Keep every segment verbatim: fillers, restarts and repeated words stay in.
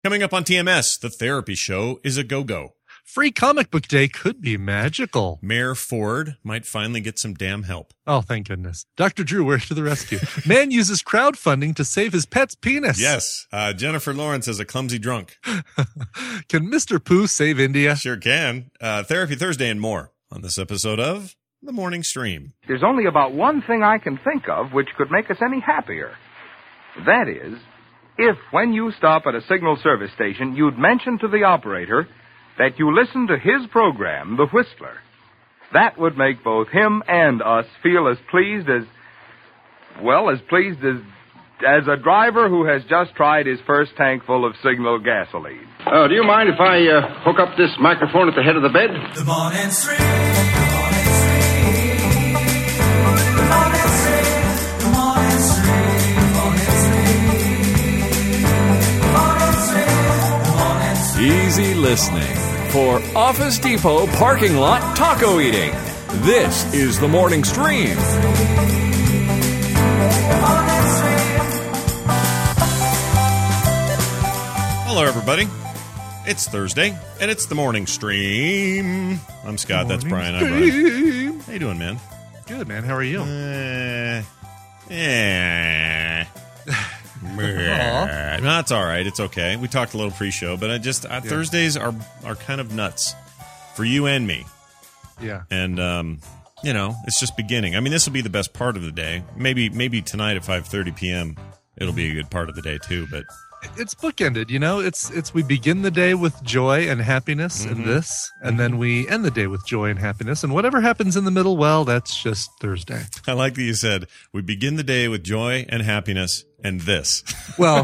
Coming up on T M S, the therapy show is a go-go. Free comic book day could be magical. Mayor Ford might finally get some damn help. Oh, thank goodness. Doctor Drew, where to the rescue? Man uses crowdfunding to save his pet's penis. Yes. Uh, Jennifer Lawrence is a clumsy drunk. Can Mister Pooh save India? Sure can. Uh, Therapy Thursday and more on this episode of The Morning Stream. There's only about one thing I can think of which could make us any happier. That is, if when you stop at a signal service station, you'd mention to the operator that you listen to his program, The Whistler. That would make both him and us feel as pleased as, well, as pleased as, as a driver who has just tried his first tank full of Signal gasoline. Oh, do you mind if I uh, hook up this microphone at the head of the bed? The Morning Stream. The Morning Stream. The Morning Stream. The Morning Stream. The Morning Stream. The Morning Stream. Easy listening for Office Depot parking lot taco eating. This is the Morning Stream. Hello, everybody. It's Thursday, and it's the Morning Stream. I'm Scott. That's Brian. I'm Brian. How you doing, man? Good, man. How are you? Uh, eh. No, it's all right. It's okay. We talked a little pre-show, but I just uh, yeah. Thursdays are are kind of nuts for you and me. Yeah. And um, you know, it's just beginning. I mean, this will be the best part of the day. Maybe maybe tonight at five thirty p.m. it'll be a good part of the day too. But it's bookended. You know, it's it's we begin the day with joy and happiness mm-hmm. and this, and then we end the day with joy and happiness. And whatever happens in the middle, well, that's just Thursday. I like that you said we begin the day with joy and happiness. And this. Well,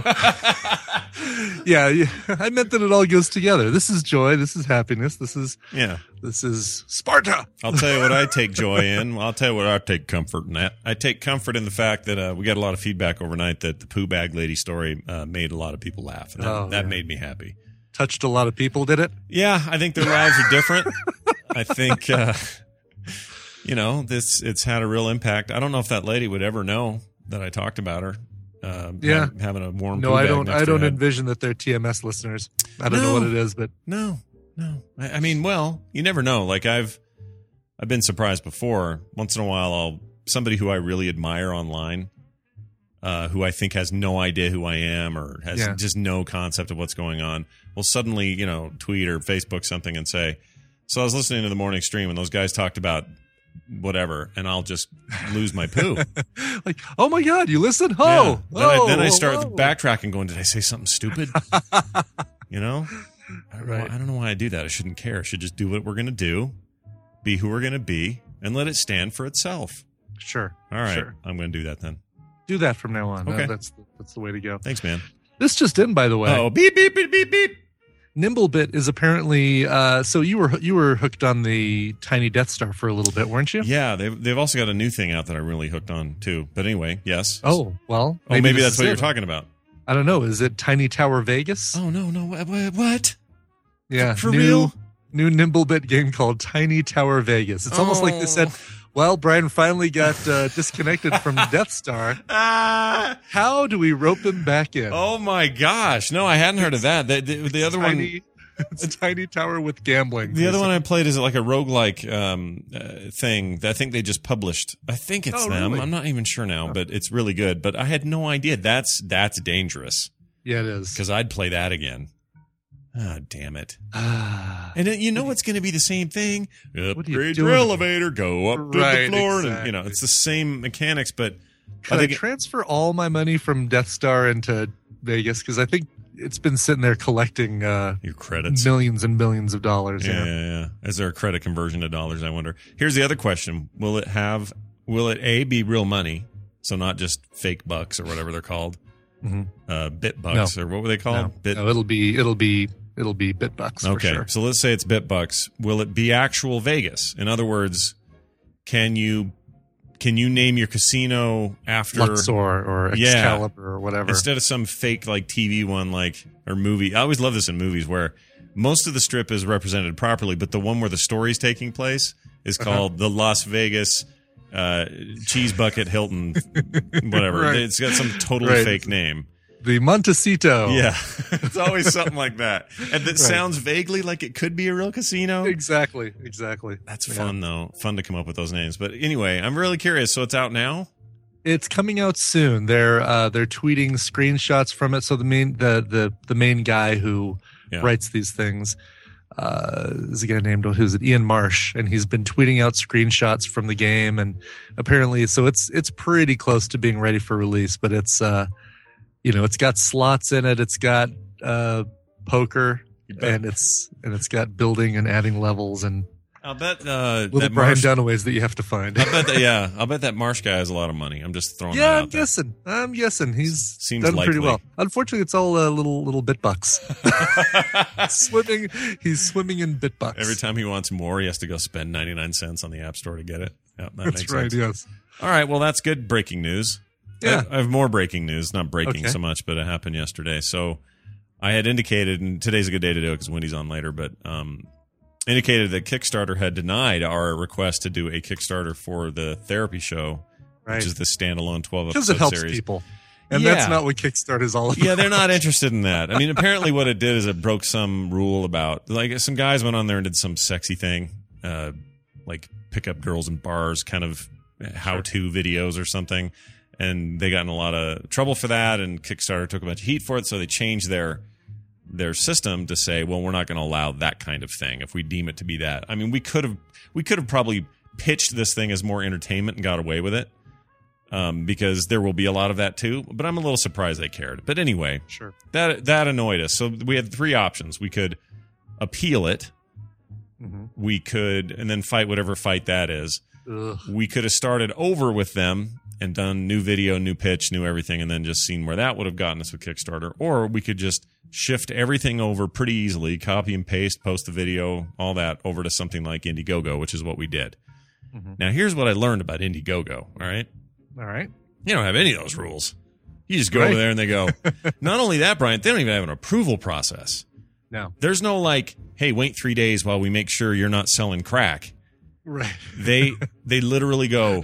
yeah, yeah, I meant that it all goes together. This is joy. This is happiness. This is yeah. This is Sparta. I'll tell you what I take joy in. I'll tell you what I take comfort in that. I take comfort in the fact that uh, we got a lot of feedback overnight that the poo bag lady story uh, made a lot of people laugh. And that, oh, that yeah. made me happy. Touched a lot of people, did it? Yeah, I think their lives are different. I think, uh, you know, this it's had a real impact. I don't know if that lady would ever know that I talked about her. Uh, yeah, having a warm. No, poo I bag don't. next I don't to her envision that they're T M S listeners. I don't no, know what it is, but no, no. I, I mean, well, you never know. Like I've, I've been surprised before. Once in a while, I'll somebody who I really admire online, uh, who I think has no idea who I am or has yeah. just no concept of what's going on, will suddenly, you know, tweet or Facebook something and say, "So I was listening to the Morning Stream and those guys talked about." Whatever, and I'll just lose my poo. Like, oh my god, you listen? Oh, yeah. then, oh, I, then I start oh. backtracking, going, "Did I say something stupid?" You know, I don't, right. know, I don't know why I do that. I shouldn't care. I should just do what we're going to do, be who we're going to be, and let it stand for itself. Sure. All right, sure. I'm going to do that then. Do that from now on. Okay, uh, that's that's the way to go. Thanks, man. This just in, by the way. Oh, beep beep beep beep beep. Nimblebit is apparently uh, so you were you were hooked on the Tiny Death Star for a little bit, weren't you? Yeah, they've they've also got a new thing out that I really hooked on too. But anyway, yes. Oh well. Maybe oh, maybe this that's is what it. you're talking about. I don't know. Is it Tiny Tower Vegas? Oh no no what what? Yeah, for new, real. New Nimblebit game called Tiny Tower Vegas. It's oh. almost like they said, "Well, Brian finally got uh, disconnected from Death Star. Ah. How do we rope him back in?" Oh my gosh! No, I hadn't heard of that. The, the, the other tiny, one. It's a Tiny Tower with gambling. The other one I played is like a roguelike um, uh, thing that I think they just published. I think it's oh, them. Really? I'm not even sure now, but it's really good. But I had no idea. That's that's dangerous. Yeah, it is. Because I'd play that again. Ah, oh, damn it. And then, you know it's going to be the same thing. Upgrade your elevator, go up to right, the floor. Exactly. And, you know, it's the same mechanics, but... Could I, I transfer all my money from Death Star into Vegas? Because I think it's been sitting there collecting uh, your credits, millions and millions of dollars. Yeah, yeah, yeah, yeah. Is there a credit conversion to dollars? I wonder. Here's the other question: Will it have? Will it a be real money? So not just fake bucks or whatever they're called, mm-hmm. uh, bit bucks no. or what were they called? No. Bit. No, it'll be it'll be it'll be bit bucks. Okay, for sure. So let's say it's bit bucks. Will it be actual Vegas? In other words, can you? Can you name your casino after Luxor or Excalibur yeah, or whatever? Instead of some fake like T V one like or movie. I always love this in movies where most of the strip is represented properly, but the one where the story's taking place is called uh-huh. the Las Vegas uh, Cheese Bucket Hilton, whatever. Right. It's got some totally right. fake name. The Montecito. Yeah, it's always something like that, and that sounds vaguely like it could be a real casino. Exactly, exactly. That's Yeah. fun though. Fun to come up with those names. But anyway, I'm really curious. So it's out now. It's coming out soon. They're uh, they're tweeting screenshots from it. So the main the the the main guy who Yeah. writes these things uh, is a guy named who's it Ian Marsh, and he's been tweeting out screenshots from the game, and apparently, so it's it's pretty close to being ready for release. But it's uh, you know, it's got slots in it. It's got uh, poker, bet. and it's and it's got building and adding levels and I'll bet uh, little that Brian Marsh. Dunaways that you have to find. I bet that, yeah, I'll bet that Marsh guy has a lot of money. I'm just throwing that Yeah, out I'm there. guessing. I'm guessing he's Seems done pretty likely. well. Unfortunately, it's all uh, little little bit bucks. swimming, he's swimming in bit bucks. Every time he wants more, he has to go spend ninety-nine cents on the App Store to get it. Yeah, that That's makes right. sense. Yes. All right, well, that's good breaking news. Yeah. I, I have more breaking news, not breaking Okay. so much, but it happened yesterday. So I had indicated, and today's a good day to do it because Wendy's on later, but um, indicated that Kickstarter had denied our request to do a Kickstarter for the therapy show, Right. which is the standalone twelve Because episode it helps series. people, and Yeah. that's not what Kickstarter is all about. Yeah, they're not interested in that. I mean, apparently what it did is it broke some rule about, like, some guys went on there and did some sexy thing, uh, like pick up girls in bars, kind of how-to videos or something, and they got in a lot of trouble for that, and Kickstarter took a bunch of heat for it, so they changed their their system to say, well, we're not going to allow that kind of thing if we deem it to be that. I mean, we could have we could have probably pitched this thing as more entertainment and got away with it. Um, because there will be a lot of that too, but I'm a little surprised they cared. But anyway, Sure. that that annoyed us. So we had three options. We could appeal it, Mm-hmm. we could, and then fight whatever fight that is. Ugh. We could have started over with them and done new video, new pitch, new everything, and then just seen where that would have gotten us with Kickstarter. Or we could just shift everything over pretty easily, copy and paste, post the video, all that over to something like Indiegogo, which is what we did. Mhm. Now, here's what I learned about Indiegogo, all right? All right. You don't have any of those rules. You just go Right. over there and they go, not only that, Brian, they don't even have an approval process. No. There's no like, hey, wait three days while we make sure you're not selling crack. Right. They they literally go,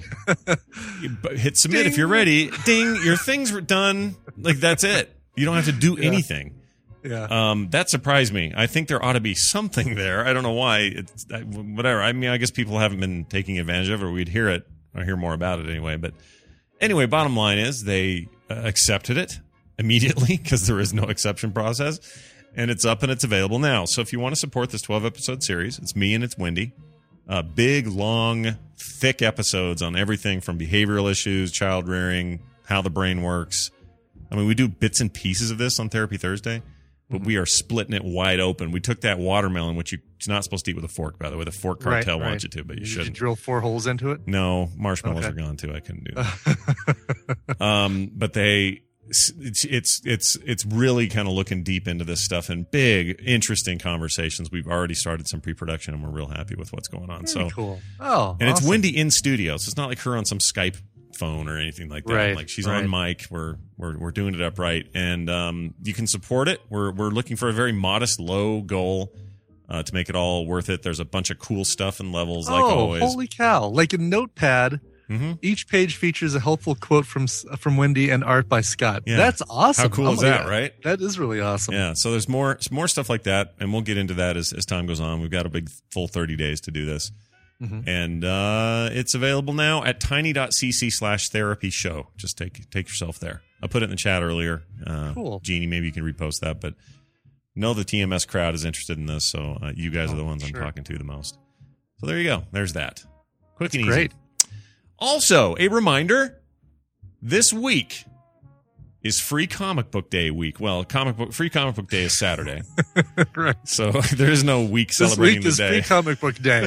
hit submit if you're ready. Ding, your things were done. Like, that's it. You don't have to do Yeah. anything. Yeah. Um, that surprised me. I think there ought to be something there. I don't know why. It's I, whatever. I mean, I guess people haven't been taking advantage of it, or we'd hear it or hear more about it anyway. But anyway, bottom line is they uh, accepted it immediately because there is no exception process, and it's up and it's available now. So if you want to support this twelve episode series, it's me and it's Wendy. Uh, big, long, thick episodes on everything from behavioral issues, child rearing, how the brain works. I mean, we do bits and pieces of this on Therapy Thursday, but we are splitting it wide open. We took that watermelon, which you're not supposed to eat with a fork, by the way. The fork cartel Right, wants right. you to, but you Did shouldn't. drill four holes into it? No, marshmallows Okay. are gone too. I couldn't do that. um, but they, it's it's it's it's really kind of looking deep into this stuff and big, interesting conversations. We've already started some pre-production, and we're real happy with what's going on. Very So cool. Oh, and it's awesome. Wendy in studio, so it's not like her on some Skype phone or anything like that. Right, Like she's right. on mic. We're we're we're doing it upright, and um, you can support it. We're we're looking for a very modest, low goal uh, to make it all worth it. There's a bunch of cool stuff and levels, like oh, always. holy cow! Like a notepad. Mhm. Each page features a helpful quote from from Wendy and art by Scott. Yeah. That's awesome. How cool Oh is my that, God. right? That is really awesome. Yeah, so there's more more stuff like that, and we'll get into that as, as time goes on. We've got a big full thirty days to do this. Mhm. And uh, it's available now at tiny.cc slash therapy show. Just take take yourself there. I put it in the chat earlier. Uh, Cool. Jeannie, maybe you can repost that, but know the T M S crowd is interested in this, so uh, you guys are the ones sure. I'm talking to the most. So there you go. There's that. Quick and easy. Great. Also, a reminder, this week is Free Comic Book Day week. Well, comic book Free Comic Book Day is Saturday. Right. So there is no week This celebrating week the is day. Free Comic Book Day.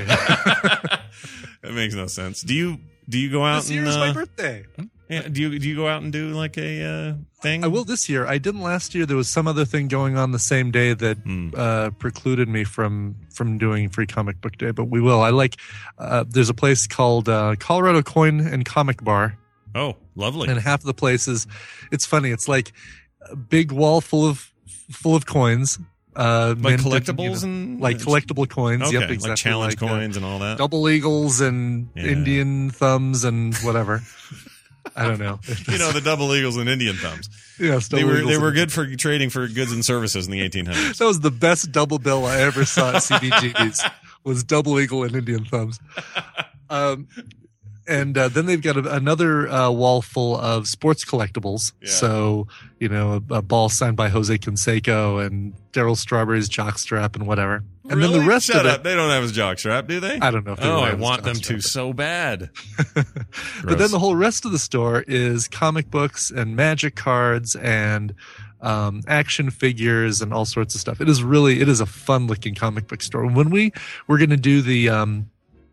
That makes no sense. Do you do you go out This and year is my uh, birthday. yeah, do you do you go out and do like a uh, thing? I will this year. I didn't last year. There was some other thing going on the same day that Hmm. uh, precluded me from from doing Free Comic Book Day. But we will. I like. Uh, there's a place called uh, Colorado Coin and Comic Bar, Oh, lovely. and half the places, it's funny. It's like a big wall full of full of coins. Uh, Like minted, collectibles you know, and like collectible coins. Okay, Yep, exactly. like challenge like, uh, coins and all that. double eagles and Yeah. Indian thumbs and whatever. I don't know. You know, the double eagles and Indian thumbs. Yes, They double were eagles they were and- good for trading for goods and services in the eighteen hundreds. That was the best double bill I ever saw at C B G B's. Was double eagle and Indian thumbs. Um, and uh, then they've got a, another uh, wall full of sports collectibles. Yeah. So, you know, a, a ball signed by Jose Canseco and Daryl Strawberry's jockstrap and whatever. And then the Really? rest Shut of up. it. They don't have his jockstrap, do they? I don't know if they Oh, really I have his want them to jockstrap. so bad. But then the whole rest of the store is comic books and magic cards and um, action figures and all sorts of stuff. It is really, it is a fun looking comic book store. When we were going to do the, um,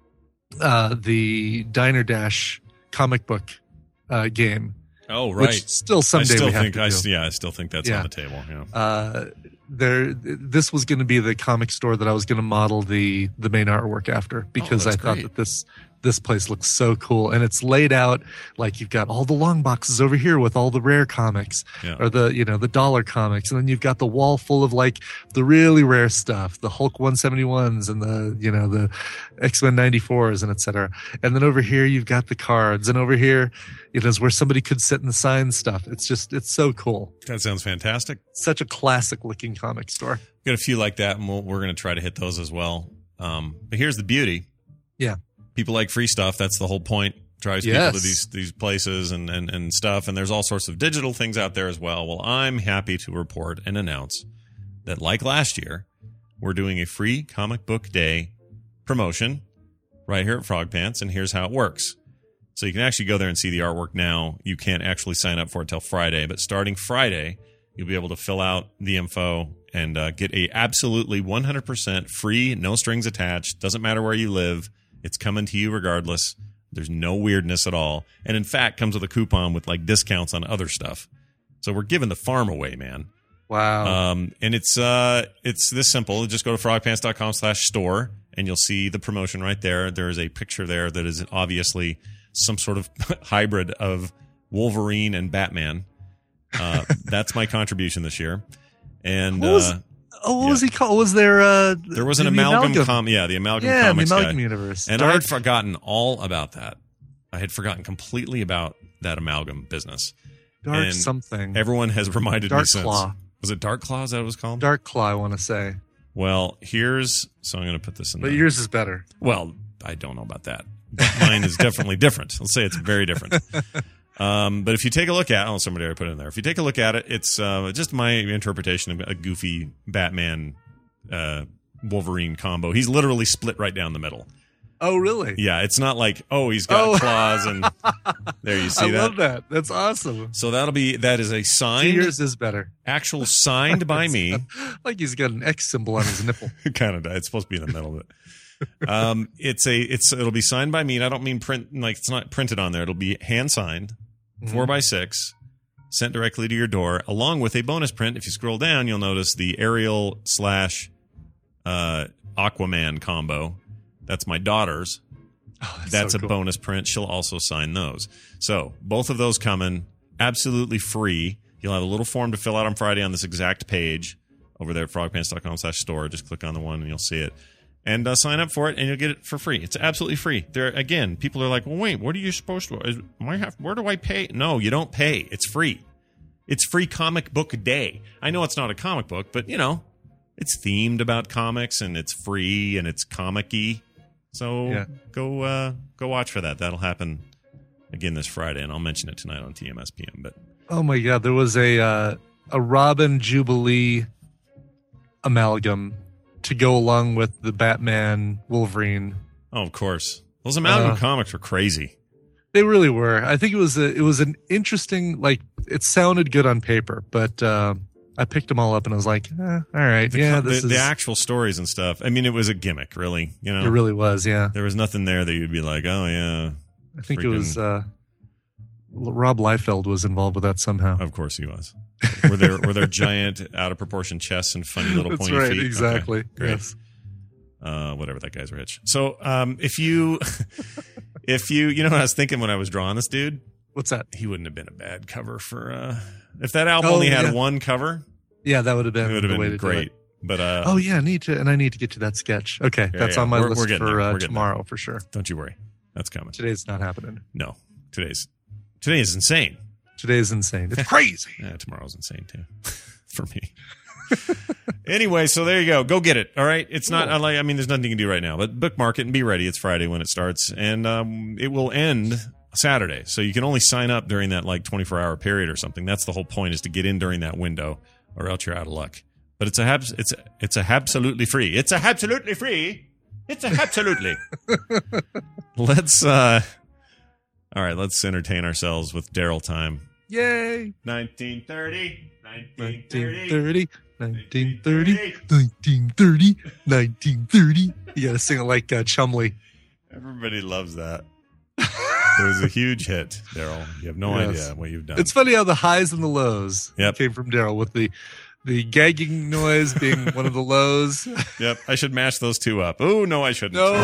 uh, the Diner Dash comic book uh, game, Oh, right. which still I someday still we have think to I do. yeah, I still think that's Yeah. on the table. Yeah. Uh, there, this was going to be the comic store that I was going to model the the main artwork after because I that's thought great. that this this place looks so cool and it's laid out like you've got all the long boxes over here with all the rare comics Yeah. or the you know the dollar comics, and then you've got the wall full of like the really rare stuff, the Hulk one seventy-ones and the you know the X-Men ninety-fours and et cetera. And then over here you've got the cards, and over here it is where somebody could sit and sign stuff. It's just it's so cool. That sounds fantastic. Such a classic looking comic store. Got a few like that, and we'll, we're going to try to hit those as well. Um, but here's the beauty. Yeah. People like free stuff. That's the whole point. Drives Yes. people to these these places and, and, and stuff. And there's all sorts of digital things out there as well. Well, I'm happy to report and announce that, like last year, we're doing a free comic book day promotion right here at Frog Pants. And here's how it works. So you can actually go there and see the artwork now. You can't actually sign up for it till Friday, but starting Friday, you'll be able to fill out the info and uh, get a absolutely one hundred percent free, no strings attached. Doesn't matter where you live. It's coming to you regardless. There's no weirdness at all. And in fact, comes with a coupon with like discounts on other stuff. So we're giving the farm away, man. Wow. Um, and it's uh, it's this simple. Just go to frogpants.com slash store and you'll see the promotion right there. There is a picture there that is obviously some sort of hybrid of Wolverine and Batman. Uh, that's my contribution this year. And What was- uh, oh, what yeah. was he called? Was there uh there was an the amalgam, com- yeah, the amalgam yeah, the comics amalgam guy. universe. And I Dark, had forgotten all about that. I had forgotten completely about that amalgam business. dark and something. Everyone has reminded me Dark since. Claw. Was it Dark Claw? Is that what it was called? Dark Claw, I want to say. Well, here's so I'm going to put this in. But the, yours is better. Well, I don't know about that. But mine is definitely different. Let's say it's very different. Um, but if you take a look at, oh, somebody already put it in there. If you take a look at it, it's uh, just my interpretation of a goofy Batman uh, Wolverine combo. He's literally split right down the middle. Oh, really? Yeah, it's not like, oh, he's got Oh. claws and there you see I that. love that. That's awesome. So that'll be that is a See, signed, yours is better. actual signed by me. Like he's got an X symbol on his nipple. kind of. It's supposed to be in the middle of it. Um, it's a it's it'll be signed by me, and I don't mean print like it's not printed on there. It'll be hand signed, four by six, sent directly to your door, along with a bonus print. If you scroll down, you'll notice the Ariel slash uh, Aquaman combo. That's my daughter's. Oh, that's That's so a cool. bonus print. She'll also sign those. So both of those coming absolutely free. You'll have a little form to fill out on Friday on this exact page over there at frogpants.com slash store. Just click on the one and you'll see it. And uh, sign up for it, and you'll get it for free. It's absolutely free. There again, people are like, "Well, wait, what are you supposed to? Is, am I have, where do I pay?" No, you don't pay. It's free. It's free comic book day. I know it's not a comic book, but you know, it's themed about comics, and it's free, and it's comic-y. So Yeah. go uh, go watch for that. That'll happen again this Friday, and I'll mention it tonight on T M S P M. But Oh my God, there was a uh, a Robin Jubilee amalgam to go along with the Batman Wolverine. oh, of course, those amalgam Uh, comics were crazy. They really were. I think it was a, it was an interesting, like, it sounded good on paper, but uh, I picked them all up and I was like, eh, all right, The, yeah, co- this the, is. the actual stories and stuff. I mean, it was a gimmick, really. You know, It really was, yeah. there was nothing there that you'd be like, oh yeah, I think freaking- it was uh, Rob Liefeld was involved with that somehow. of course he was. Were there were there giant, out of proportion chests and funny little That's pointy right, feet? Okay, exactly. great. Yes. Uh, whatever, that guy's rich. So, um, if you, if you, you know what I was thinking when I was drawing this dude? What's that? He wouldn't have been a bad cover for, uh, if that album Oh, only had yeah. one cover, Yeah, that would have it been would have the way been to do great. it. But, uh, Oh yeah, I need to, and I need to get to that sketch. Okay, Yeah, that's yeah. on my We're- list we're getting for there. uh, We're getting tomorrow for sure. don't you worry. That's coming. Today's not happening. No, today's, Today is insane. Today is insane. It's crazy. Yeah, tomorrow's insane too, for me. Anyway, so there you go. Go get it. All right. It's not I like. I mean, there's nothing you can do right now, but bookmark it and be ready. It's Friday when it starts, and um, it will end Saturday. So you can only sign up during that like twenty-four hour period or something. That's the whole point, is to get in during that window, or else you're out of luck. But it's a habs- it's a, it's a absolutely free. It's a absolutely free. It's a absolutely. Let's uh, all right. Let's entertain ourselves with Daryl time. Yay! nineteen thirty. nineteen thirty. nineteen thirty, nineteen thirty, nineteen thirty. You gotta sing it like uh, Chumley. Everybody loves that. It was a huge hit, Daryl. You have no Yes. idea what you've done. It's funny how the highs and the lows Yep. came from Daryl, with the the gagging noise being one of the lows. Yep, I should mash those two up. Oh, no, I shouldn't. No.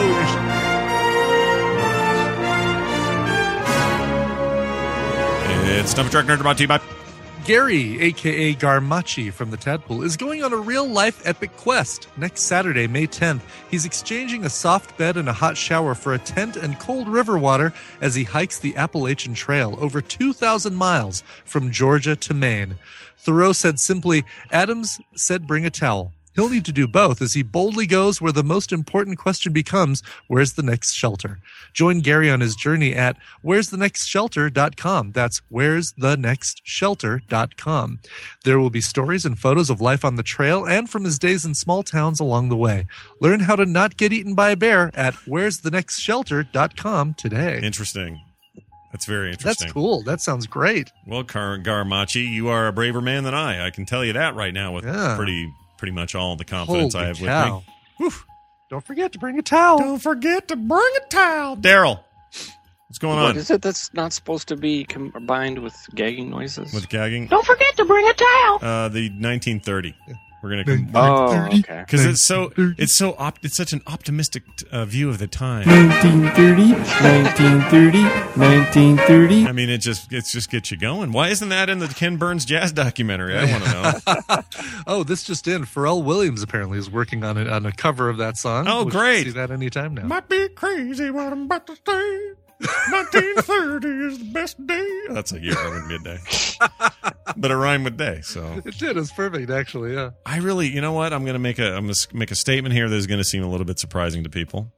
It's Stuff a Truck Nerd, brought to you by... Gary, a k a. Garmachi from the Tadpool, is going on a real-life epic quest. Next Saturday, May tenth, he's exchanging a soft bed and a hot shower for a tent and cold river water as he hikes the Appalachian Trail over two thousand miles from Georgia to Maine. Thoreau said simply, Adams said bring a towel. He'll need to do both as he boldly goes where the most important question becomes, where's the next shelter? Join Gary on his journey at where's the next shelter dot com. That's where's the next shelter dot com. There will be stories and photos of life on the trail and from his days in small towns along the way. Learn how to not get eaten by a bear at where's the next shelter dot com today. Interesting. That's very interesting. That's cool. That sounds great. Well, Gar- Garmachi, you are a braver man than I. I can tell you that right now with Yeah. pretty pretty much all the confidence Holy I have cow. with me. Don't forget to bring a towel. Don't forget to bring a towel. Daryl, what's going What on is it that's not supposed to be combined with gagging noises? with gagging? Don't forget to bring a towel. Uh, the nineteen thirty. We're gonna come Oh, okay. because it's so it's so op- it's such an optimistic uh, view of the time. nineteen thirty, nineteen thirty, nineteen thirty. I mean, it just it's just gets you going. Why isn't that in the Ken Burns jazz documentary? I want to know. Oh, this just in. Pharrell Williams apparently is working on it on a cover of that song. Oh, We should great. See that anytime now. Might be crazy what I'm about to say. nineteen thirty is the best day. That's a year. That wouldn't be a day. But it rhymed with day, so. It did. It's perfect, actually. Yeah. I really, you know what? I'm going to make a, I'm going to make a statement here that is going to seem a little bit surprising to people.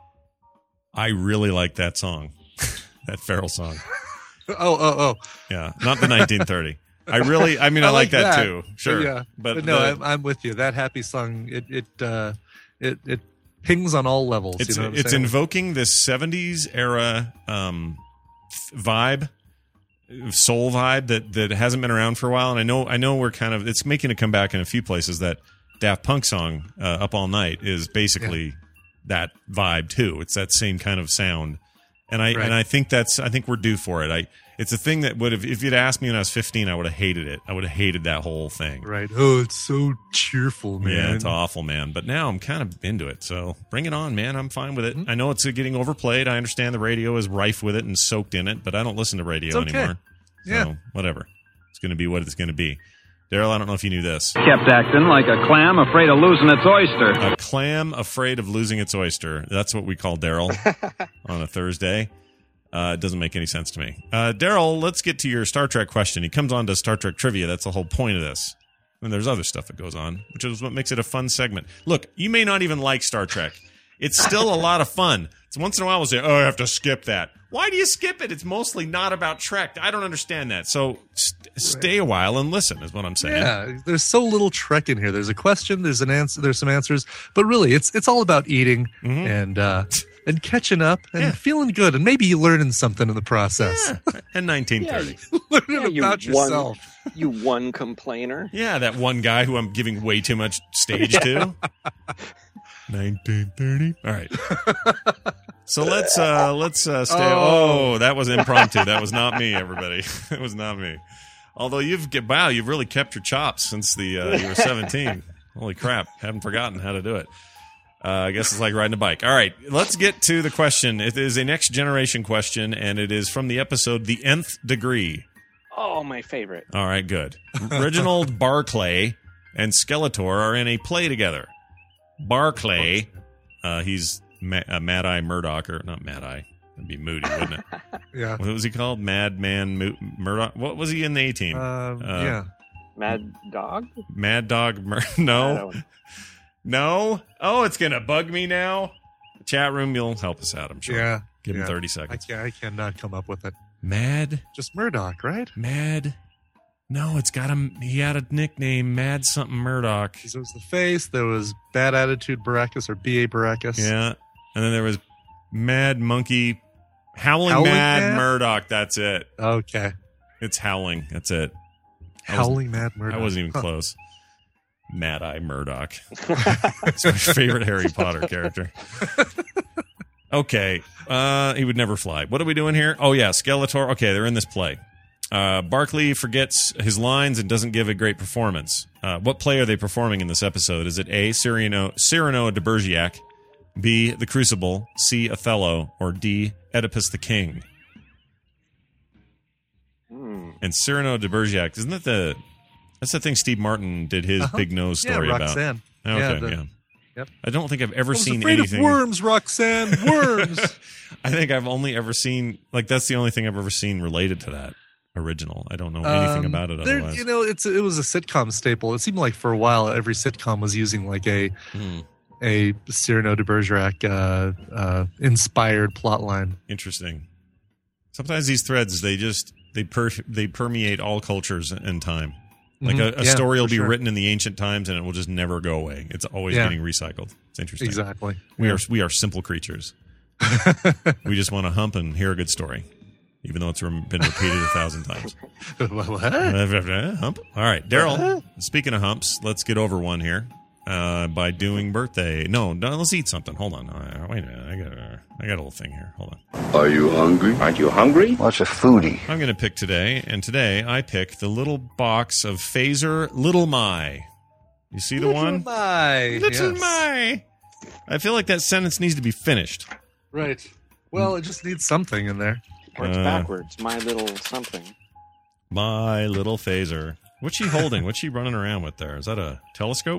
I really like that song, that Pharrell song. Oh, oh, oh. Yeah, not the nineteen thirty. I really, I mean, I, like, that, too. Sure, But yeah, but, but, no, the- I'm, I'm with you. That happy song, it it uh, it it pings on all levels. It's you know what I'm it's saying? invoking this seventies era um, th- vibe, soul vibe that that hasn't been around for a while. And I know I know we're kind of it's making a comeback in a few places. That Daft Punk song uh, "Up All Night" is basically that vibe too. It's that same kind of sound, and I Right. and I think that's I think we're due for it. I it's a thing that would have if you'd asked me when I was fifteen, I would have hated it. I would have hated that whole thing. Right. Oh, it's so cheerful, man. Yeah, it's awful, man. But now I'm kind of into it. So bring it on, man. I'm fine with it. Mm-hmm. I know it's uh, getting overplayed. I understand the radio is rife with it and soaked in it, but I don't listen to radio It's okay. anymore. Yeah. So whatever. It's going to be what it's going to be. Daryl, I don't know if you knew this. Kept acting like a clam afraid of losing its oyster. A clam afraid of losing its oyster. That's what we call Daryl on a Thursday. Uh, it doesn't make any sense to me. Uh, Daryl, let's get to your Star Trek question. He comes on to Star Trek trivia. That's the whole point of this. And there's other stuff that goes on, which is what makes it a fun segment. Look, you may not even like Star Trek. It's still a lot of fun. So once in a while we'll say, oh, I have to skip that. Why do you skip it? It's mostly not about Trek. I don't understand that. So st- stay a while and listen is what I'm saying. Yeah, there's so little Trek in here. There's a question, there's an answer, there's some answers, but really, it's it's all about eating Mhm. and uh, and catching up and Yeah. feeling good, and maybe you learning something in the process. Yeah. And nineteen thirty. learning Yeah, you about won. yourself. You one complainer. Yeah, that one guy who I'm giving way too much stage to. nineteen thirty. All right. So let's uh let's uh stay. Oh. Oh. that was impromptu. That was not me, everybody. It was not me. Although you've get wow, you've really kept your chops since the uh, you were seventeen. Holy crap! Haven't forgotten how to do it. Uh, I guess it's like riding a bike. All right, let's get to the question. It is a next generation question, and it is from the episode "The Nth Degree." Oh, my favorite. All right, good. Reginald Barclay and Skeletor are in a play together. Barclay, uh, he's Ma- uh, Mad Eye Murdoch, or not Mad Eye. That'd be Moody, wouldn't it? Yeah. What was he called? Madman Mo- Murdoch? What was he in the A-Team? Uh, Uh, yeah. Mad Dog? Mad Dog Mur- I No. don't- No? Oh, it's going to bug me now? The chat room, you'll help us out, I'm sure. Yeah. Give him yeah. thirty I, seconds. can, I cannot come up with it. Mad, Just Murdoch, right? Mad. No, it's got him. He had a nickname, Mad something Murdoch. Because there was the face, there was Bad Attitude Baracus or B A Baracus. Yeah. And then there was Mad Monkey, Howling, Howling Mad, Mad? Murdoch. That's it. Okay. It's Howling. That's it. I Howling Mad Murdoch. I wasn't even Huh. close. Mad Eye Murdoch. It's my favorite Harry Potter character. Okay. Uh, he would never fly. What are we doing here? Oh, yeah. Skeletor. Okay, they're in this play. Uh, Barkley forgets his lines and doesn't give a great performance. Uh, what play are they performing in this episode? Is it A, Cyrano, Cyrano de Bergerac, B, The Crucible, C, Othello, or D, Oedipus the King? Hmm. And Cyrano de Bergerac, isn't that the... That's the thing Steve Martin did his Uh-huh. big nose Yeah, story about. Roxanne. Okay, Yeah, yeah. the- Yep. I don't think I've ever I was seen afraid anything. of worms, Roxanne. Worms. I think I've only ever seen like that's the only thing I've ever seen related to that original. I don't know anything Um, about it there- otherwise. You know, it's it was a sitcom staple. It seemed like for a while every sitcom was using like a Hmm, a Cyrano de Bergerac uh, uh, inspired plot line. interesting. Sometimes these threads they just they per, they permeate all cultures and time. Like Mhm. a, a Yeah, story will for be sure. written in the ancient times and it will just never go away. It's always Yeah. getting recycled. It's interesting. Exactly. We are we are simple creatures. We just want to hump and hear a good story, even though it's rem- been repeated a thousand times. What? Hump. All right, Daryl. Speaking of humps, let's get over one here uh, by doing birthday. No, no, let's eat something. Hold on. Uh, wait a minute. I got a, I got a little thing here. Hold on. Are you hungry? Aren't you hungry? What's a foodie? I'm going to pick today, and today I pick the little box of Phaser Little My. You see the one? My. Little yes. My. I feel like that sentence needs to be finished. Right. Well, it just needs something in there. Or it's Uh, backwards. My little something. My little Phaser. What's she holding? What's she running around with there? Is that a telescope?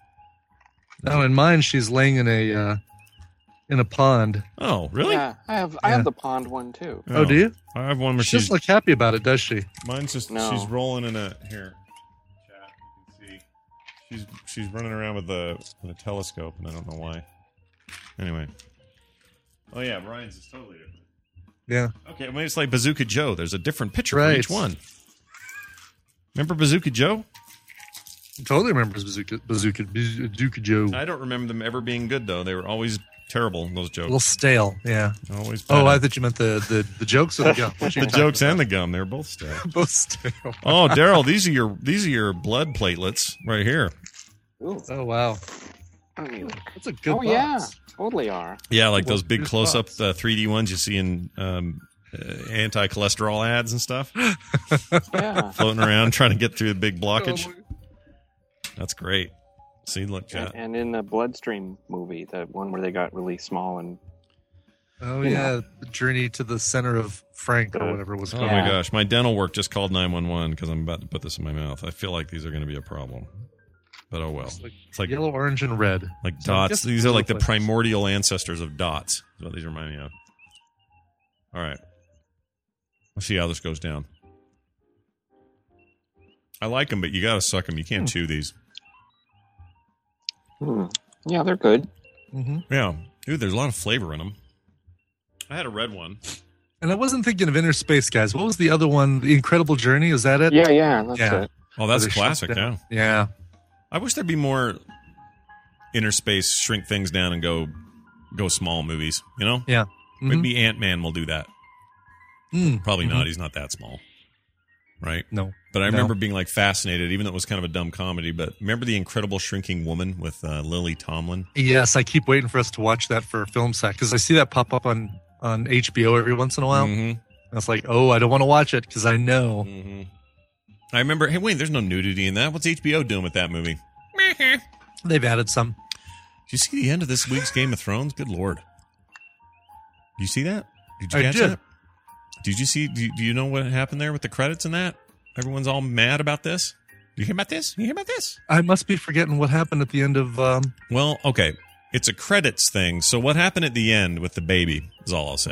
No, in mine, she's laying in a uh, in a pond. Oh, really? Yeah, I have I Yeah. have the pond one too. Oh, do you? I have one where She she's. doesn't look happy about it, does she? Mine's just No. she's rolling in a here. Chat, you can see. She's she's running around with a with a telescope, and I don't know why. Anyway. Oh yeah, Brian's is totally different. Yeah. Okay, I mean it's like Bazooka Joe. There's a different picture Right. for each one. Remember Bazooka Joe? Totally remembers Bazooka, Bazooka, Bazooka Joe. I don't remember them ever being good though. They were always terrible. Those A little jokes. stale, yeah. Always. Oh, bad. I thought you meant the, the, the jokes or the gum. What you the were talking jokes and the gum. They were both stale. about? Both stale. Oh, Daryl, these are your these are your blood platelets right here. Ooh, Oh, wow. let me look. That's a good Oh yeah, box. totally are. Yeah, like Well, those big here's close up thoughts. uh, three D ones you see in um, uh, anti cholesterol ads and stuff, Yeah. floating around trying to get through the big blockage. Oh, That's great. See, look, and, chat. and in the Bloodstream movie, the one where they got really small and Oh, You yeah. The journey to the center of Frank or Uh, whatever it was Oh called. my Yeah. gosh, my dental work just called nine one one because I'm about to put this in my mouth. I feel like these are going to be a problem, but oh well. It's like, It's like yellow, orange, and red. like So I dots. guess These are like the flavors. primordial ancestors of dots. Is what these remind me of. All right, let's see how this goes down. I like them, but you got to suck them. You can't chew these. hmm. yeah, they're good. Mm-hmm. Yeah, dude, there's a lot of flavor in them. I had a red one. And I wasn't thinking of Inner Space, guys. What was the other one? The Incredible Journey? Is that it? Yeah, yeah, that's Yeah. it. Oh, that's Where a they shrunk classic. Yeah, down. Yeah. I wish there'd be more inner space shrink things down and go go small movies. You know, Yeah. Mhm. maybe Ant Man will do that. Mm. Probably Mhm. not. He's not that small, right? No. But I No. remember being like fascinated, even though it was kind of a dumb comedy. But remember the Incredible Shrinking Woman with uh, Lily Tomlin? Yes, I keep waiting for us to watch that for film sack because I see that pop up on, on H B O every once in a while. Mm-hmm. And it's like, oh, I don't want to watch it because I know. Mm-hmm. I remember. Hey, wait, there's no nudity in that. What's H B O doing with that movie? They've added some. Did you see the end of this week's Game of Thrones? Good lord! Did you see that? Did you I catch did. that? Did you see? Do you, do you know what happened there with the credits and that? Everyone's all mad about this. You hear about this? You hear about this? I must be forgetting what happened at the end of. Um, Well, okay, it's a credits thing. So what happened at the end with the baby is all I'll say.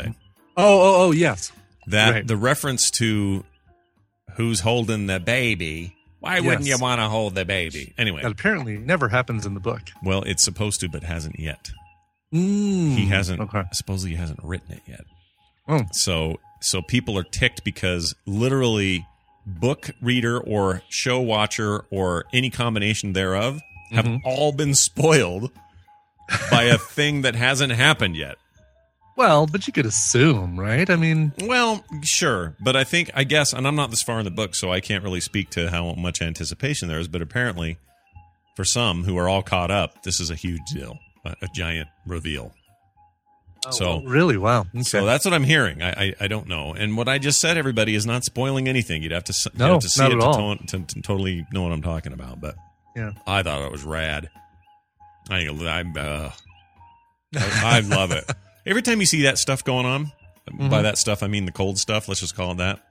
Oh, oh, oh, yes. That Right. the reference to who's holding the baby. Why wouldn't Yes. you want to hold the baby? Anyway, That apparently never happens in the book. well, it's supposed to, but hasn't yet. Mm, He hasn't. Okay. Supposedly, he hasn't written it yet. Oh. So, so people are ticked because literally, book reader or show watcher or any combination thereof have Mhm. all been spoiled by a thing that hasn't happened yet. Well, but you could assume, right? I mean, Well, sure, but I think I guess, and I'm not this far in the book, so I can't really speak to how much anticipation there is. But apparently, for some who are all caught up, this is a huge deal, a, a giant reveal. so, really, wow. Okay. so that's what I'm hearing. I, I I don't know, and what I just said, everybody, is not spoiling anything. You'd have to s- you'd No, have to see not it at to, all. to, to totally know what I'm talking about. But Yeah. I thought it was rad. I I'm uh, I, I love it. Every time you see that stuff going on, Mm-hmm. by that stuff I mean the cold stuff. Let's just call it that.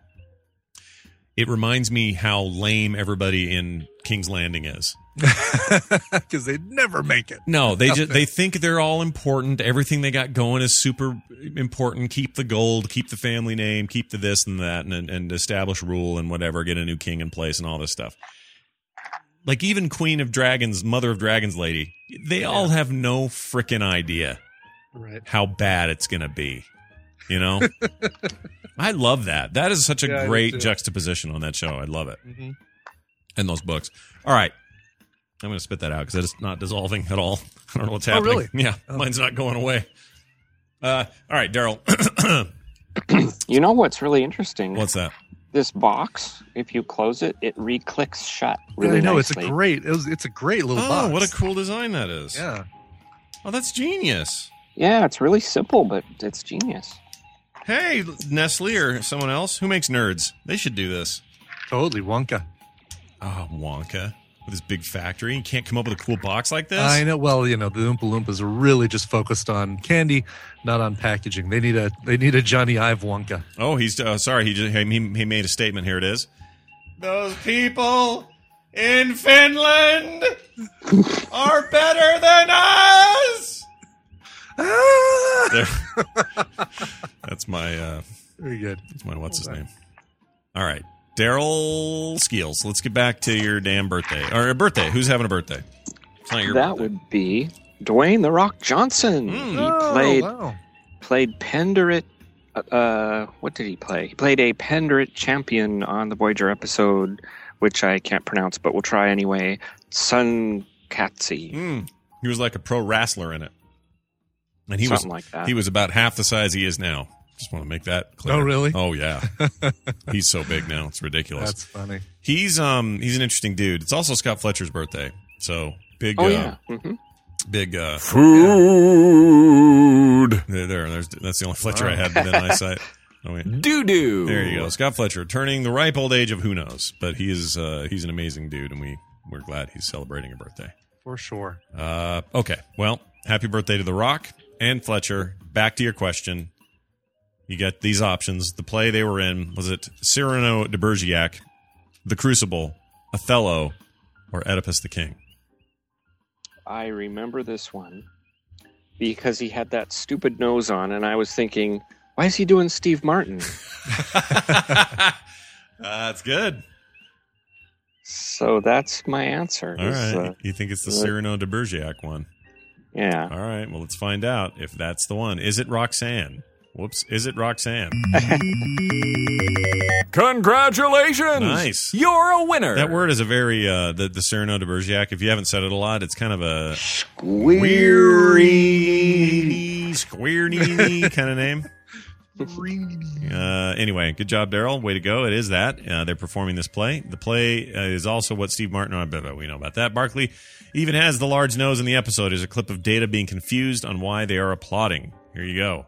It reminds me how lame everybody in King's Landing is. Because they'd never make it. No, they just they think they're all important. Everything they got going is super important. Keep the gold, keep the family name, keep the this and that, and and establish rule and whatever. Get a new king in place and all this stuff. Like even Queen of Dragons, Mother of Dragons lady, they all have no freaking idea Right. how bad it's going to be. You know? I love that. That is such a Yeah, I do great too. juxtaposition on that show. I love it. Mhm. And those books. All right. I'm going to spit that out because it's not dissolving at all. I don't know what's Oh, happening. really? Yeah. Oh. Mine's not going away. Uh, all right, Daryl. You know what's really interesting? What's that? This box, if you close it, it re-clicks shut really I know nicely. it's a great. It was, it's a great little Oh, box. what a cool design that is. Yeah. Oh, that's genius. Yeah, it's really simple, but it's genius. Hey, Nestle or someone else, who makes nerds? They should do this. Totally Wonka. Oh, Wonka. With his big factory. You can't come up with a cool box like this? I know. Well, you know, the Oompa Loompas are really just focused on candy, not on packaging. They need a they need a Johnny Ive Wonka. Oh, he's uh, sorry. He just he, he made a statement. Here it is. Those people in Finland are better than us. There. That's my uh, Very good. that's my what's his name. All right, Daryl Skeels. Let's get back to your damn birthday or a birthday. Who's having a birthday? It's not your That birthday. would be Dwayne the Rock Johnson. Mm. He Oh, played wow. played Penderit. Uh, what did he play? He played a Penderit champion on the Voyager episode, which I can't pronounce, but we'll try anyway. Sun Katsi. Mm. He was like a pro wrestler in it, and he Something was like that. he was about half the size he is now. Just want to make that clear. Oh, really? Oh, yeah. He's so big now; it's ridiculous. That's funny. He's um he's an interesting dude. It's also Scott Fletcher's birthday, so big Oh uh, yeah. hmm big uh Food. there, there there's that's the only Fletcher I had within eyesight. Oh, wait. Doo doo. There you go, Scott Fletcher, turning the ripe old age of who knows, but he is uh he's an amazing dude, and we we're glad he's celebrating a birthday. For sure. Uh, okay, well, happy birthday to The Rock and Fletcher. Back to your question. You get these options. The play they were in, was it Cyrano de Bergerac, The Crucible, Othello, or Oedipus the King? I remember this one because he had that stupid nose on, and I was thinking, why is he doing Steve Martin? That's good. So that's my answer. All is, right. uh, You think it's the uh, Cyrano de Bergerac one? yeah. All right. Well, let's find out if that's the one. Is it Roxanne? Whoops. Is it Roxanne? Congratulations. Nice. You're a winner. That word is a very, uh, the, the Cyrano de Bergerac, if you haven't said it a lot, it's kind of a weary, squeery kind of name. Uh, anyway, good job, Daryl. Way to go. It is that. Uh, they're performing this play. The play uh, is also what Steve Martin, oh, but we know about that. Barkley even has the large nose in the episode. There's a clip of Data being confused on why they are applauding. Here you go.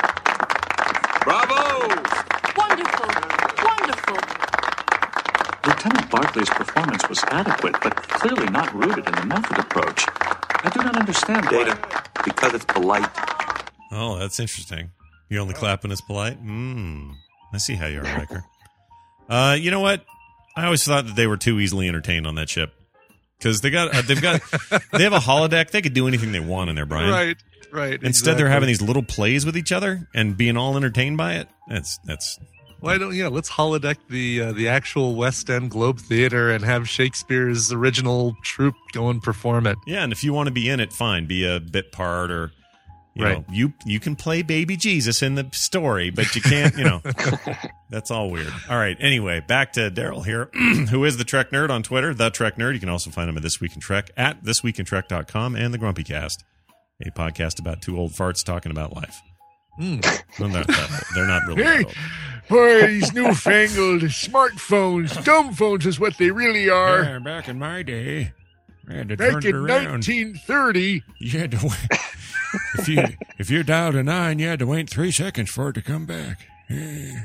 Bravo! Wonderful. Wonderful. Lieutenant Barclay's performance was adequate, but clearly not rooted in the method approach. I do not understand Data, why... because it's polite. Oh, that's interesting. You only clap when it's polite? Mmm. I see how you are, Riker. Uh, you know what? I always thought that they were too easily entertained on that ship. because they got uh, they've got they have a holodeck. They could do anything they want in there, Brian. Right, right. Instead, exactly. they're having these little plays with each other and being all entertained by it. That's that's. Why don't yeah? Let's holodeck the uh, the actual West End Globe Theater and have Shakespeare's original troupe go and perform it. Yeah, and if you want to be in it, fine, be a bit part or. You right. know, you you can play baby Jesus in the story, but you can't, you know. That's all weird. All right. Anyway, back to Daryl here, who is the Trek Nerd on Twitter, the Trek Nerd. You can also find him at This Week in Trek, at this week in trek dot com, and the Grumpy Cast, a podcast about two old farts talking about life. Mm. Well, they're, not, they're not really Hey, that old. boy, these newfangled smartphones, dumb phones is what they really are. Yeah, back in my day, I had to turn Back it in around. nineteen thirty, You had to wait. if you if you dialed a nine, you had to wait three seconds for it to come back. Yeah.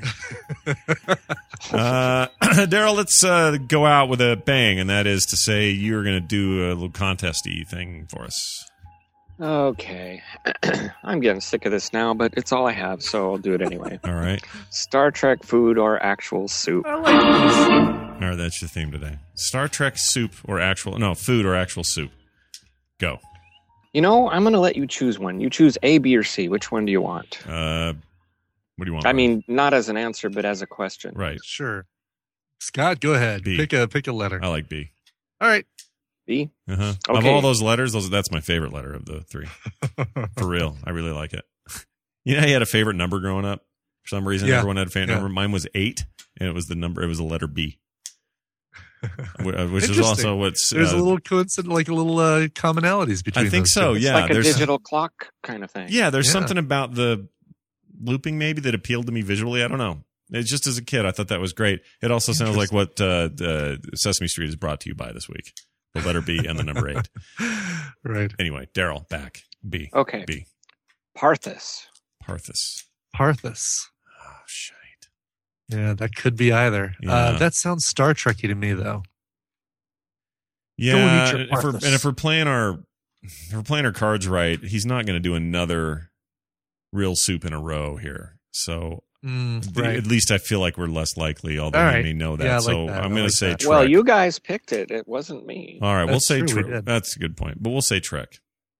Uh, Daryl, let's uh, go out with a bang, and that is to say you're going to do a little contesty thing for us. Okay. I'm getting sick of this now, but it's all I have, so I'll do it anyway. All right. Star Trek food or actual soup? I like this. All right, that's your theme today. Star Trek soup or actual, no, food or actual soup. Go. You know, I'm going to let you choose one. You choose A, B, or C. Which one do you want? Uh, what do you want? I Ryan? mean, not as an answer, but as a question. Right. Sure. Scott, go ahead. B. Pick a pick a letter. I like B. All right. B? Uh-huh. Of Okay. all those letters, those that's my favorite letter of the three. For real. I really like it. You know how you had a favorite number growing up? For some reason, Yeah. everyone had a favorite Yeah. number. Mine was eight, and it was the number, it was the letter B. Wh- uh, Which is Interesting. also what's... There's uh, a little coincidence, like a little uh, commonalities between. I think those so, two. It's yeah. like a there's digital clock kind of thing. Yeah, there's Yeah. something about the looping maybe that appealed to me visually. I don't know. It's just as a kid, I thought that was great. It also sounds like what uh, uh, Sesame Street is brought to you by this week. The letter B and the number eight. Right. Anyway, Daryl, back. B. Okay. B. Parthas. Parthas. Parthas. Oh, shite. Yeah, that could be either. Yeah. Uh, that sounds Star Trekky to me, though. Yeah, Go and eat your if we're, Parthas. and if we're playing our if we're playing our cards right, he's not going to do another real soup in a row here. So Mm, the- right. at least I feel like we're less likely, although All we right. may know that. Yeah, I like so that. I'm I going like to say that. Trek. Well, you guys picked it. It wasn't me. All right, we'll That's say true, we Trek. did. That's a good point, but we'll say Trek.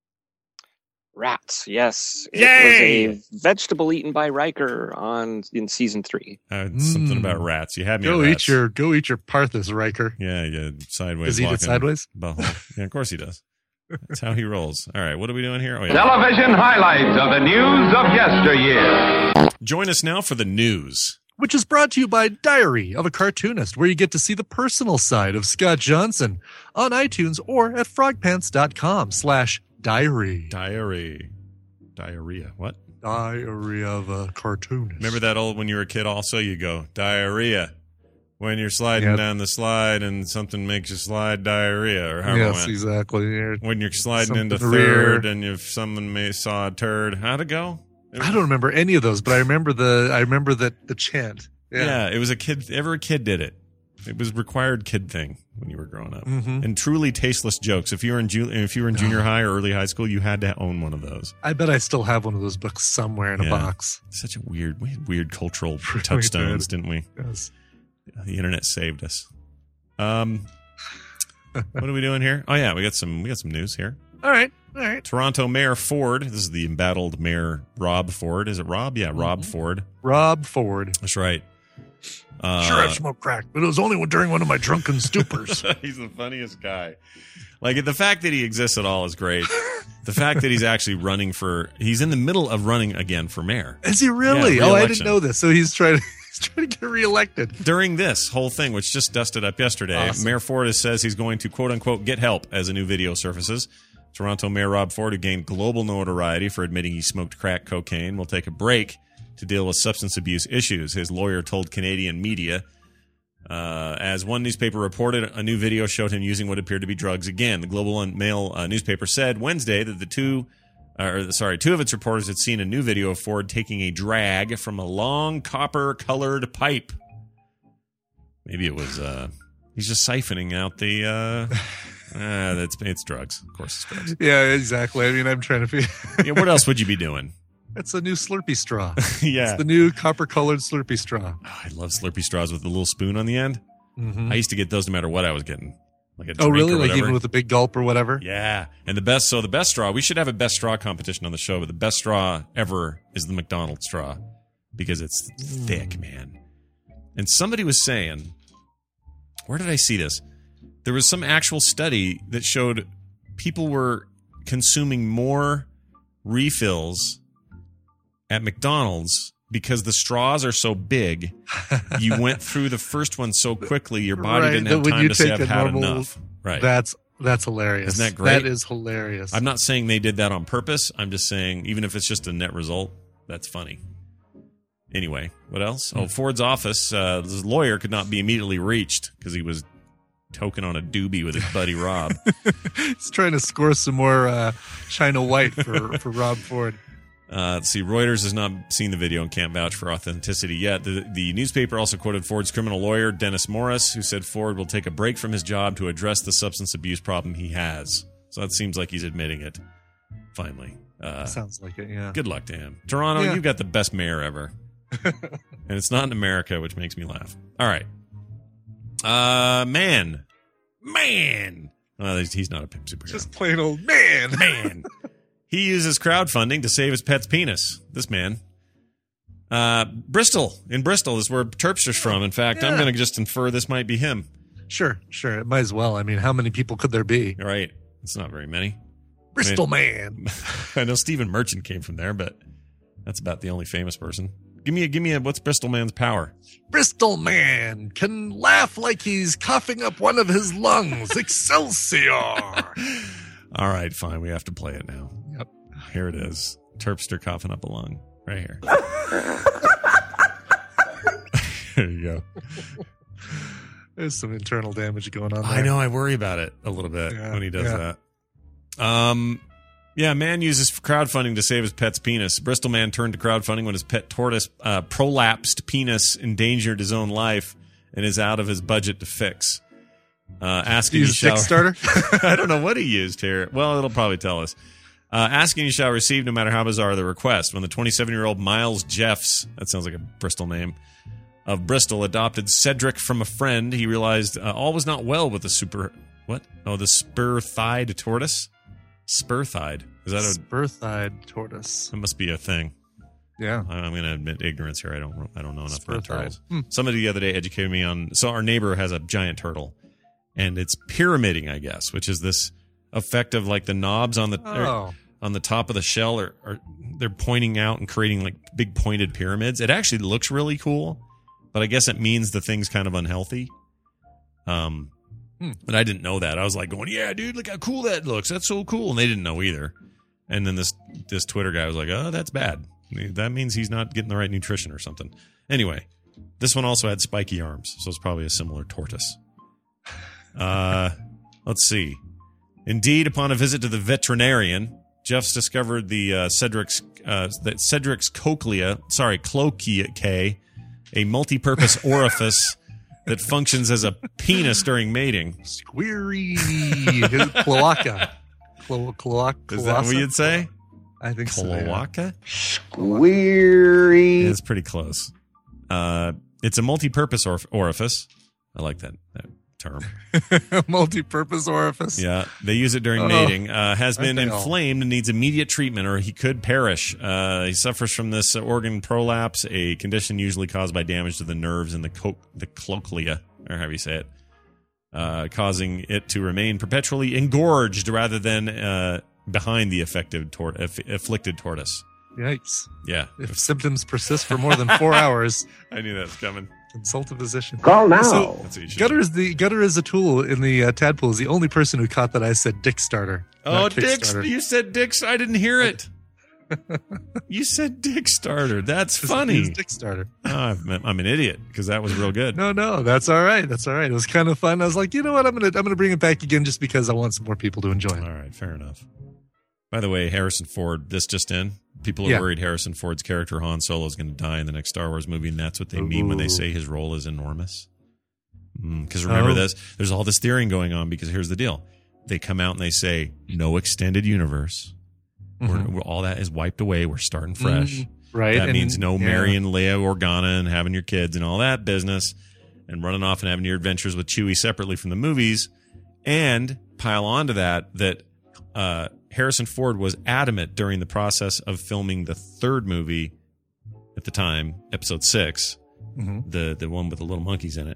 Rats. Yes. It Yay! was a vegetable eaten by Riker on in season three. Uh, Something Mm. about rats. You had me. Go at eat rats. your go eat your Parthas, Riker. Yeah, yeah. Sideways. Does he eat it walking sideways? butthole. Yeah, of course he does. That's how he rolls. All right, what are we doing here? Oh, yeah. Television highlights of the news of yesteryear. Join us now for the news. Which is brought to you by Diary of a Cartoonist, where you get to see the personal side of Scott Johnson on iTunes or at frogpants.com slash diary. Diary. Diarrhea. What? Diary of a Cartoonist. Remember that old when you were a kid also? You go, diarrhea. When you're sliding Yep. down the slide and something makes you slide, diarrhea. Or however it Yes, went. exactly. Yeah. When you're sliding Something into to rear. third and if someone may saw a turd. How'd it go? I don't remember any of those, but I remember the I remember that the chant. Yeah. Yeah. it was a kid. Every kid did it. It was a required kid thing when you were growing up. Mhm. And truly tasteless jokes. If you were in ju- if you were in junior high or early high school, you had to own one of those. I bet I still have one of those books somewhere in a Yeah. box. Such a weird, we had weird cultural Really touchstones, did. didn't we? Yes. The internet saved us. Um, what are we doing here? Oh yeah, we got some we got some news here. All right. All right. Toronto Mayor Ford. This is the embattled Mayor Rob Ford. Is it Rob? Yeah, Rob Mm-hmm. Ford. Rob Ford. That's right. Uh, Sure, I've smoked crack, but it was only during one of my drunken stupors. He's the funniest guy. Like the fact that he exists at all is great. The fact that he's actually running for he's in the middle of running again for mayor. Is he really? Yeah, oh, I re-election. didn't know this. So he's trying to he's trying to get reelected. During this whole thing, which just dusted up yesterday, Awesome. Mayor Ford says he's going to quote unquote get help as a new video surfaces. Toronto Mayor Rob Ford, who gained global notoriety for admitting he smoked crack cocaine, will take a break to deal with substance abuse issues. His lawyer told Canadian media. Uh, as one newspaper reported, a new video showed him using what appeared to be drugs again. The Global Mail uh, newspaper said Wednesday that the two, uh, or sorry, two of its reporters had seen a new video of Ford taking a drag from a long copper-colored pipe. Maybe it was uh, he's just siphoning out the. Uh, uh, that's it's drugs, of course, it's drugs. Yeah, exactly. I mean, I'm trying to figure. Yeah, what else would you be doing? It's a new Slurpee straw. Yeah, It's the new copper-colored Slurpee straw. Oh, I love Slurpee straws with the little spoon on the end. Mm-hmm. I used to get those no matter what I was getting. like a Oh, drink really? or Like whatever. even with a big gulp or whatever? Yeah. And the best, so the best straw, we should have a best straw competition on the show, but the best straw ever is the McDonald's straw because it's thick, man. And somebody was saying, where did I see this? There was some actual study that showed people were consuming more refills at McDonald's because the straws are so big. You went through the first one so quickly, your body Right, didn't that have when time you to say take I've a had normal- enough. Right. That's that's hilarious. Isn't that great? That is hilarious. I'm not saying they did that on purpose. I'm just saying, even if it's just a net result, that's funny. Anyway, what else? Oh, Ford's office. Uh, his lawyer could not be immediately reached because he was toking on a doobie with his buddy Rob. He's trying to score some more uh, China White for, for Rob Ford. Uh, let's see. Reuters has not seen the video and can't vouch for authenticity yet. The, the newspaper also quoted Ford's criminal lawyer, Dennis Morris, who said Ford will take a break from his job to address the substance abuse problem he has. So that seems like he's admitting it, finally. Uh, Sounds like it, yeah. Good luck to him. Toronto, Yeah. you've got the best mayor ever. And it's not in America, which makes me laugh. All right. Uh, man. Man. Well, he's, he's not a superhero. Just plain old man. Man. He uses crowdfunding to save his pet's penis. This man. Uh, Bristol. In Bristol is where Terpster's from. In fact, I'm Yeah. going to just infer this might be him. Sure, sure. It might as well. I mean, how many people could there be? Right. It's not very many. Bristol I man. mean, I know Stephen Merchant came from there, but that's about the only famous person. Give me a, give me a, what's Bristol man's power? Bristol man can laugh like he's coughing up one of his lungs. Excelsior. All right, fine. We have to play it now. Yep. Here it is. Terpster coughing up a lung. Right here. There you go. There's some internal damage going on there. I know. I worry about it a little bit Yeah, when he does yeah. that. Um, yeah, man uses crowdfunding to save his pet's penis. Bristol man turned to crowdfunding when his pet tortoise uh, prolapsed penis endangered his own life and is out of his budget to fix. Uh, asking you Use shall Kickstarter? I don't know what he used here. Well, it'll probably tell us. Uh, asking you shall receive, no matter how bizarre the request. When the twenty-seven-year-old Miles Jeffs, that sounds like a Bristol name, of Bristol adopted Cedric from a friend, he realized uh, all was not well with the super... What? Oh, the spur-thighed tortoise? Spur-thighed. Is that a... Spur-thighed tortoise. That must be a thing. Yeah. I'm going to admit ignorance here. I don't I don't know enough about Spur-thighed. turtles. Hmm. Somebody the other day educated me on... So our neighbor has a giant turtle, and it's pyramiding, I guess, which is this effect of like the knobs on the... Oh. on the top of the shell are, are they're pointing out and creating like big pointed pyramids. It actually looks really cool, but I guess it means the thing's kind of unhealthy. Um, Hmm. but I didn't know that. I was like going, yeah, dude, look how cool that looks. That's so cool. And they didn't know either. And then this, this Twitter guy was like, oh, that's bad. That means he's not getting the right nutrition or something. Anyway, this one also had spiky arms. So it's probably a similar tortoise. Uh, let's see. Indeed, upon a visit to the veterinarian, Jeffs discovered the uh, Cedric's uh, that Cedric's cochlea, sorry, cloacae, a multi-purpose orifice that functions as a penis during mating. Squeery. Cloaca. Clo- cloaca. Is that what you'd say? I think so. yeah. Cloaca? Weary. It's pretty close. Uh, it's a multi-purpose orf- orifice. I like that, that term. Multi-purpose orifice. Yeah, they use it during Oh, mating. Uh, has been I fail. inflamed and needs immediate treatment, or he could perish. Uh, he suffers from this organ prolapse, a condition usually caused by damage to the nerves in the co- the cochlea, or however you say it, uh, causing it to remain perpetually engorged rather than uh, behind the affected tor- aff- afflicted tortoise. Yikes. Yeah, If symptoms persist for more than four hours, I knew that was coming. consult a physician. Call now. So, That's what you should Gutter is the Gutter is a tool in the uh, Tadpole is the only person who caught that I said Dick Starter. Oh, not Dick's! Kickstarter. You said Dick's. I didn't hear it. You said Dick Starter. That's It's- funny. it's Dick Starter. Oh, I'm I'm an idiot because that was real good. No, no, that's all right. That's all right. It was kind of fun. I was like, you know what? I'm gonna I'm gonna bring it back again just because I want some more people to enjoy it. All right, fair enough. By the way, Harrison Ford, this just in. People are Yeah. worried Harrison Ford's character Han Solo is going to die in the next Star Wars movie, and that's what they mean when they Ooh. say his role is enormous. Because remember Oh. this, there's all this theory going on because here's the deal. They come out and they say, no extended universe. We're, Mhm. we're- all that is wiped away. We're starting fresh. Mm, right. That and- means no yeah. marrying Leia Organa and having your kids and all that business and running off and having your adventures with Chewie separately from the movies. And pile onto that that uh, Harrison Ford was adamant during the process of filming the third movie at the time, episode six, Mm-hmm. the the one with the little monkeys in it.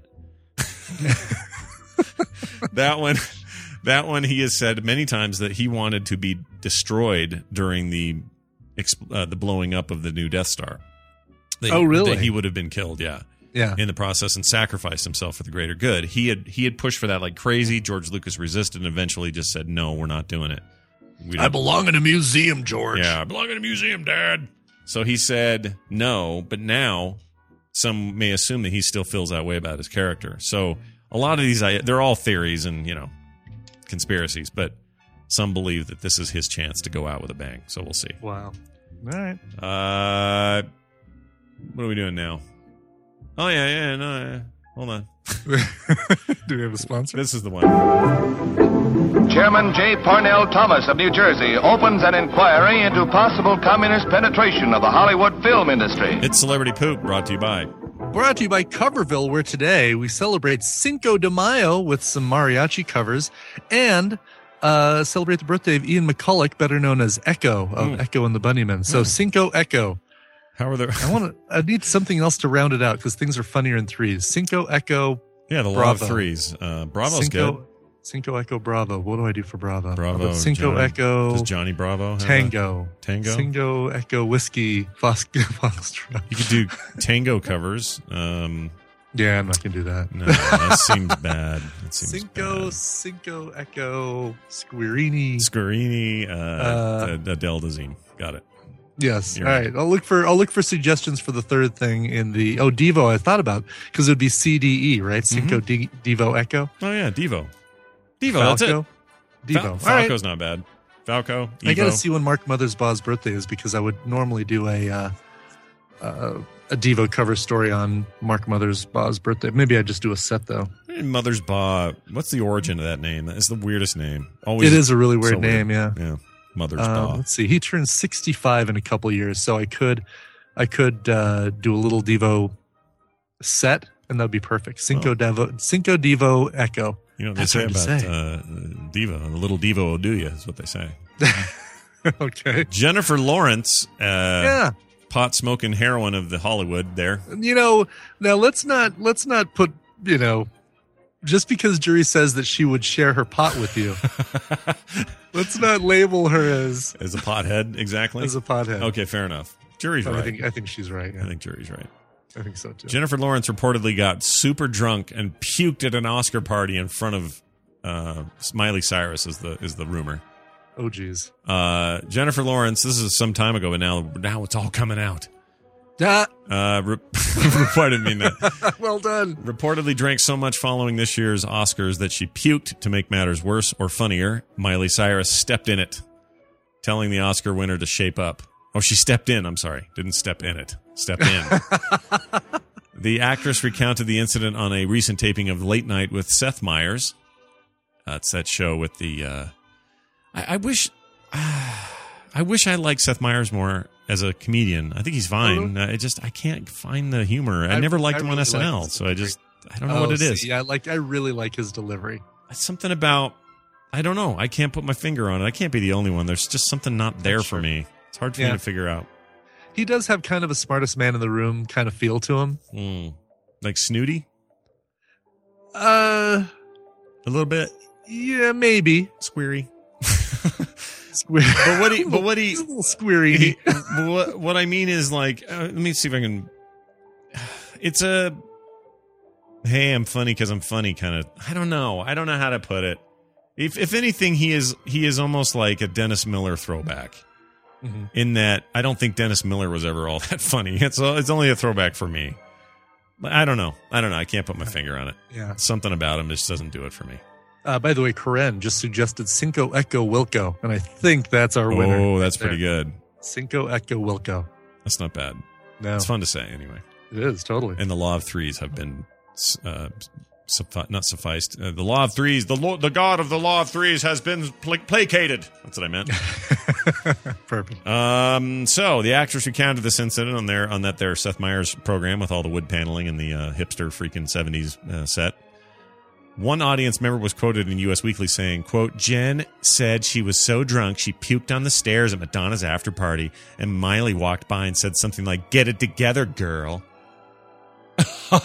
that one, that one, he has said many times that he wanted to be destroyed during the uh, the blowing up of the new Death Star. That, oh, really? That he would have been killed. Yeah. Yeah. In the process, and sacrificed himself for the greater good. He had he had pushed for that like crazy. George Lucas resisted and eventually just said, "No, we're not doing it." We I belong in a museum, George. Yeah, I belong in a museum, Dad. So he said no, but now some may assume that he still feels that way about his character. So a lot of these, they're all theories and, you know, conspiracies, but some believe that this is his chance to go out with a bang. So we'll see. Wow. All right. Uh, what are we doing now? Oh, yeah, yeah, no, yeah. Hold on. Do we have a sponsor? This is the one. Chairman J. Parnell Thomas of New Jersey opens an inquiry into possible communist penetration of the Hollywood film industry. It's Celebrity Poop, brought to you by... Brought to you by Coverville, where today we celebrate Cinco de Mayo with some mariachi covers and uh, celebrate the birthday of Ian McCulloch, better known as Echo of Mm. Echo and the Bunnymen. So Mm. Cinco Echo. How are there? I want to. I need something else to round it out because things are funnier in threes. Cinco Echo. Yeah, the law Bravo. of threes. Uh, Bravo's Cinco, good. Cinco Echo Bravo. What do I do for Bravo? Bravo. How about Cinco Johnny- Echo. Does Johnny Bravo have Tango. a- Tango? Cinco Echo Whiskey. Fos- Foxtrot. You could do tango covers. Um, Yeah, I'm not gonna do that. no, that seems bad. That seems Cinco, bad. Cinco Echo Squirini. Scarini, uh, Uh, uh, Adele Dazeem. Got it. Yes. You're All right. right. I'll look for I'll look for suggestions for the third thing in the oh Devo. I thought about because it would be C D E, right? Cinco D, Devo Echo. Oh, yeah, Devo. Devo, that's it. Falco? Devo. Fal- All right. Falco's not bad. Falco, Evo. I got to see when Mark Mothersbaugh's birthday is because I would normally do a uh, uh, a Devo cover story on Mark Mothersbaugh's birthday. Maybe I just do a set though. Mother's Baugh. What's the origin of that name? That is the weirdest name. Always. It is a really weird so name. Yeah. Yeah. Mother's Um, Baugh. let's see. He turns sixty-five in a couple years, so I could, I could uh, do a little Devo set, and that'd be perfect. Cinco Oh. Devo, Cinco Devo Echo. You know what they That's say hard about to say. uh, Devo. The little Devo will do you, is what they say. Okay. Jennifer Lawrence. Uh, Yeah. Pot smoking heroine of the Hollywood there. You know, now let's not let's not put you know, just because Jury says that she would share her pot with you, let's not label her as As a pothead, exactly. as a pothead. Okay, fair enough. Jury's But right. I think I think she's right. Yeah. I think Jury's right. I think so too. Jennifer Lawrence reportedly got super drunk and puked at an Oscar party in front of uh, Miley Cyrus. Is the is the rumor? Oh geez. Uh, Jennifer Lawrence. This is some time ago, but now now it's all coming out. Ah, Uh, re- I didn't mean that. well done. Reportedly drank so much following this year's Oscars that she puked. To make matters worse or funnier, Miley Cyrus stepped in it, telling the Oscar winner to shape up. Oh, she stepped in. I'm sorry. Didn't step in it. Step in. The actress recounted the incident on a recent taping of Late Night with Seth Meyers. Uh, it's that show with the... Uh, I, I wish... I wish I liked Seth Meyers more as a comedian. I think he's fine. Uh, it just I can't find the humor. I, I- never liked I him on really S N L, like his so I just I don't know Oh, what it see, is. Yeah, like I really like his delivery. It's something about I don't know. I can't put my finger on it. I can't be the only one. There's just something not there for me. It's hard for Yeah. me to figure out. He does have kind of a smartest man in the room kind of feel to him. Mm. Like snooty, Uh, a little bit yeah, maybe. squeary. Squeer- But what he, but what he, He's a little squeary. he what, what I mean is like, uh, let me see if I can. It's a, hey, I'm funny because I'm funny kind of. I don't know. I don't know how to put it. If if anything, he is he is almost like a Dennis Miller throwback. Mhm. In that, I don't think Dennis Miller was ever all that funny. It's it's only a throwback for me. But I don't know. I don't know. I can't put my finger on it. Yeah. Something about him just doesn't do it for me. Uh, by the way, Karen just suggested Cinco Echo Wilco, and I think that's our winner. Oh, that's right pretty there. good. Cinco Echo Wilco. That's not bad. No, It's fun to say anyway. it is totally. And the law of threes have been uh, suffi- not sufficed. Uh, the law of threes, the lo- the god of the law of threes has been pl- placated. That's what I meant. Perfect. Um, so the actress recounted this incident on their on that their Seth Meyers program with all the wood paneling and the uh, hipster freaking seventies uh, set. One audience member was quoted in U S Weekly saying, quote, Jen said she was so drunk she puked on the stairs at Madonna's after party, and Miley walked by and said something like, get it together, girl. Get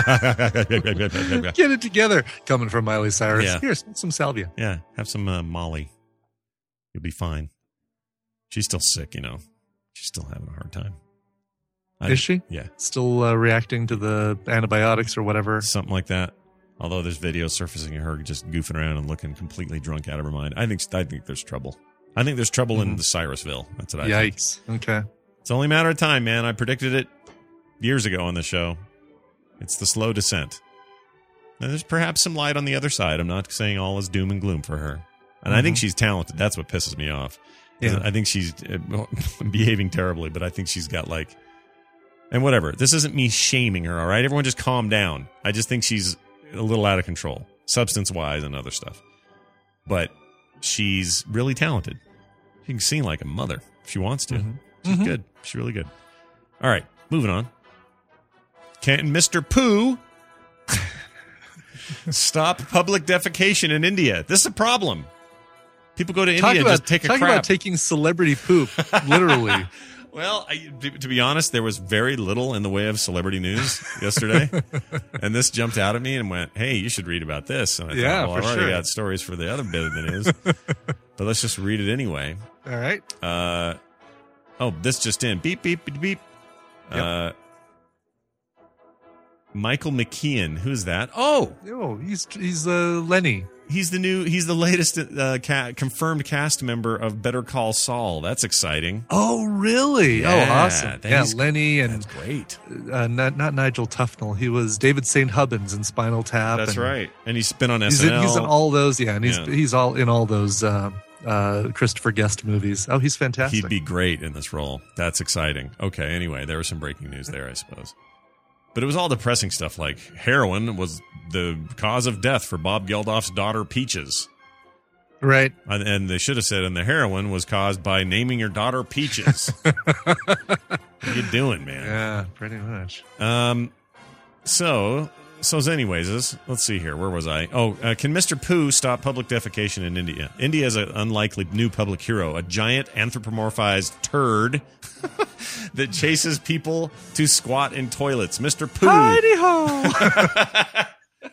it together. Coming from Miley Cyrus. Yeah. Here's some salvia. Yeah, have some uh, Molly. You'll be fine. She's still sick, you know. She's still having a hard time. I, Is she? Yeah. Still uh, reacting to the antibiotics or whatever? Something like that. Although there's videos surfacing of her just goofing around and looking completely drunk out of her mind. I think I think there's trouble. I think there's trouble mm-hmm. in the Cyrusville. That's what I Yikes. think. Okay. It's only a matter of time, man. I predicted it years ago on the show. It's the slow descent. Now, there's perhaps some light on the other side. I'm not saying all is doom and gloom for her. And mm-hmm. I think she's talented. That's what pisses me off. Yeah. I think she's uh, behaving terribly, but I think she's got like... And whatever. This isn't me shaming her, all right? Everyone just calm down. I just think she's a little out of control, substance-wise and other stuff. But she's really talented. She can sing like a mother if she wants to. Mm-hmm. She's mm-hmm. good. She's really good. All right, moving on. Can Mister Pooh stop public defecation in India? This is a problem. People go to talk India about, and just take a talk crap. about taking celebrity poop, literally. Well, I, to, to be honest, there was very little in the way of celebrity news yesterday. And this jumped out at me and went, hey, you should read about this. And I yeah, thought, well, for I've already sure. got stories for the other bit of the news. But let's just read it anyway. All right. Uh, oh, this just in. Beep, beep, beep, beep. Yep. Uh, Michael McKean. Who's that? Oh, oh, he's he's uh, Lenny. He's the new. He's the latest uh, ca- confirmed cast member of Better Call Saul. That's exciting. Oh, really? Yeah, oh, awesome. Yeah, Lenny and that's great. Uh, not not Nigel Tufnell. He was David Saint Hubbins in Spinal Tap. That's and right. And he's been on he's S N L. In, he's in all those. Yeah, and he's Yeah. he's all in all those uh, uh, Christopher Guest movies. Oh, he's fantastic. He'd be great in this role. That's exciting. Okay. Anyway, there was some breaking news there, I suppose. But it was all depressing stuff like heroin was the cause of death for Bob Geldof's daughter, Peaches. Right. And, and they should have said, and the heroin was caused by naming your daughter Peaches. What are you doing, man? Yeah, pretty much. Um, so, so anyways, this, let's see here. Where was I? Oh, uh, can Mister Pooh stop public defecation in India? India is an unlikely new public hero, a giant anthropomorphized turd that chases people to squat in toilets. Mister Pooh. Hidey-ho!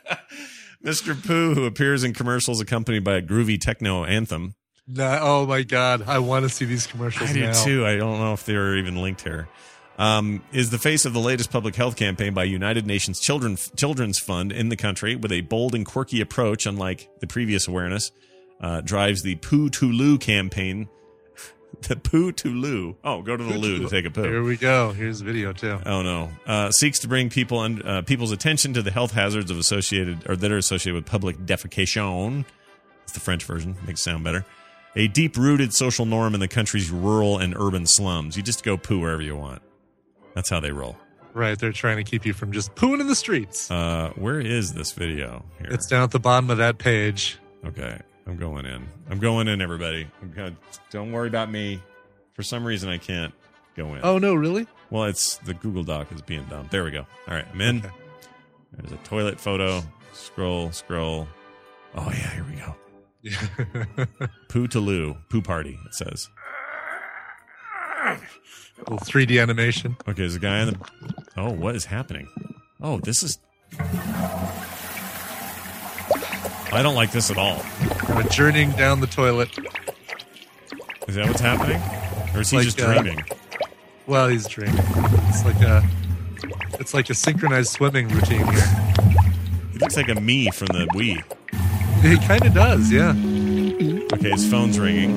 Mister Pooh, who appears in commercials accompanied by a groovy techno anthem. No, oh my God, I want to see these commercials I do now. too. I don't know if they're even linked here. Um, is the face of the latest public health campaign by United Nations Children Children's Fund in the country with a bold and quirky approach, unlike the previous awareness, uh, drives the Poo to Loo campaign. The Poo to Loo. Oh, go to the loo to take a poo. Here we go. Here's the video too. Oh no! Uh, seeks to bring people un- uh, people's attention to the health hazards of associated or that are associated with public defecation. It's the French version. Makes it sound better. A deep-rooted social norm in the country's rural and urban slums. You just go poo wherever you want. That's how they roll. Right. They're trying to keep you from just pooing in the streets. Uh, where is this video? Here. It's down at the bottom of that page. Okay. I'm going in. I'm going in, everybody. I'm gonna, don't worry about me. For some reason, I can't go in. Oh, no, really? Well, it's the Google Doc is being dumb. There we go. All right, I'm in. Okay. There's a toilet photo. Scroll, scroll. Oh, yeah, here we go. Poo to Loo. Poo party, it says. A little three D animation. Okay, there's a guy in the... Oh, what is happening? Oh, this is... I don't like this at all. Kind of journeying down the toilet. Is that what's happening? Or is he Like, just uh, dreaming? Well, he's dreaming. It's like a, it's like a synchronized swimming routine here. He looks like a me from the Wii. He kind of does, yeah. Okay, his phone's ringing.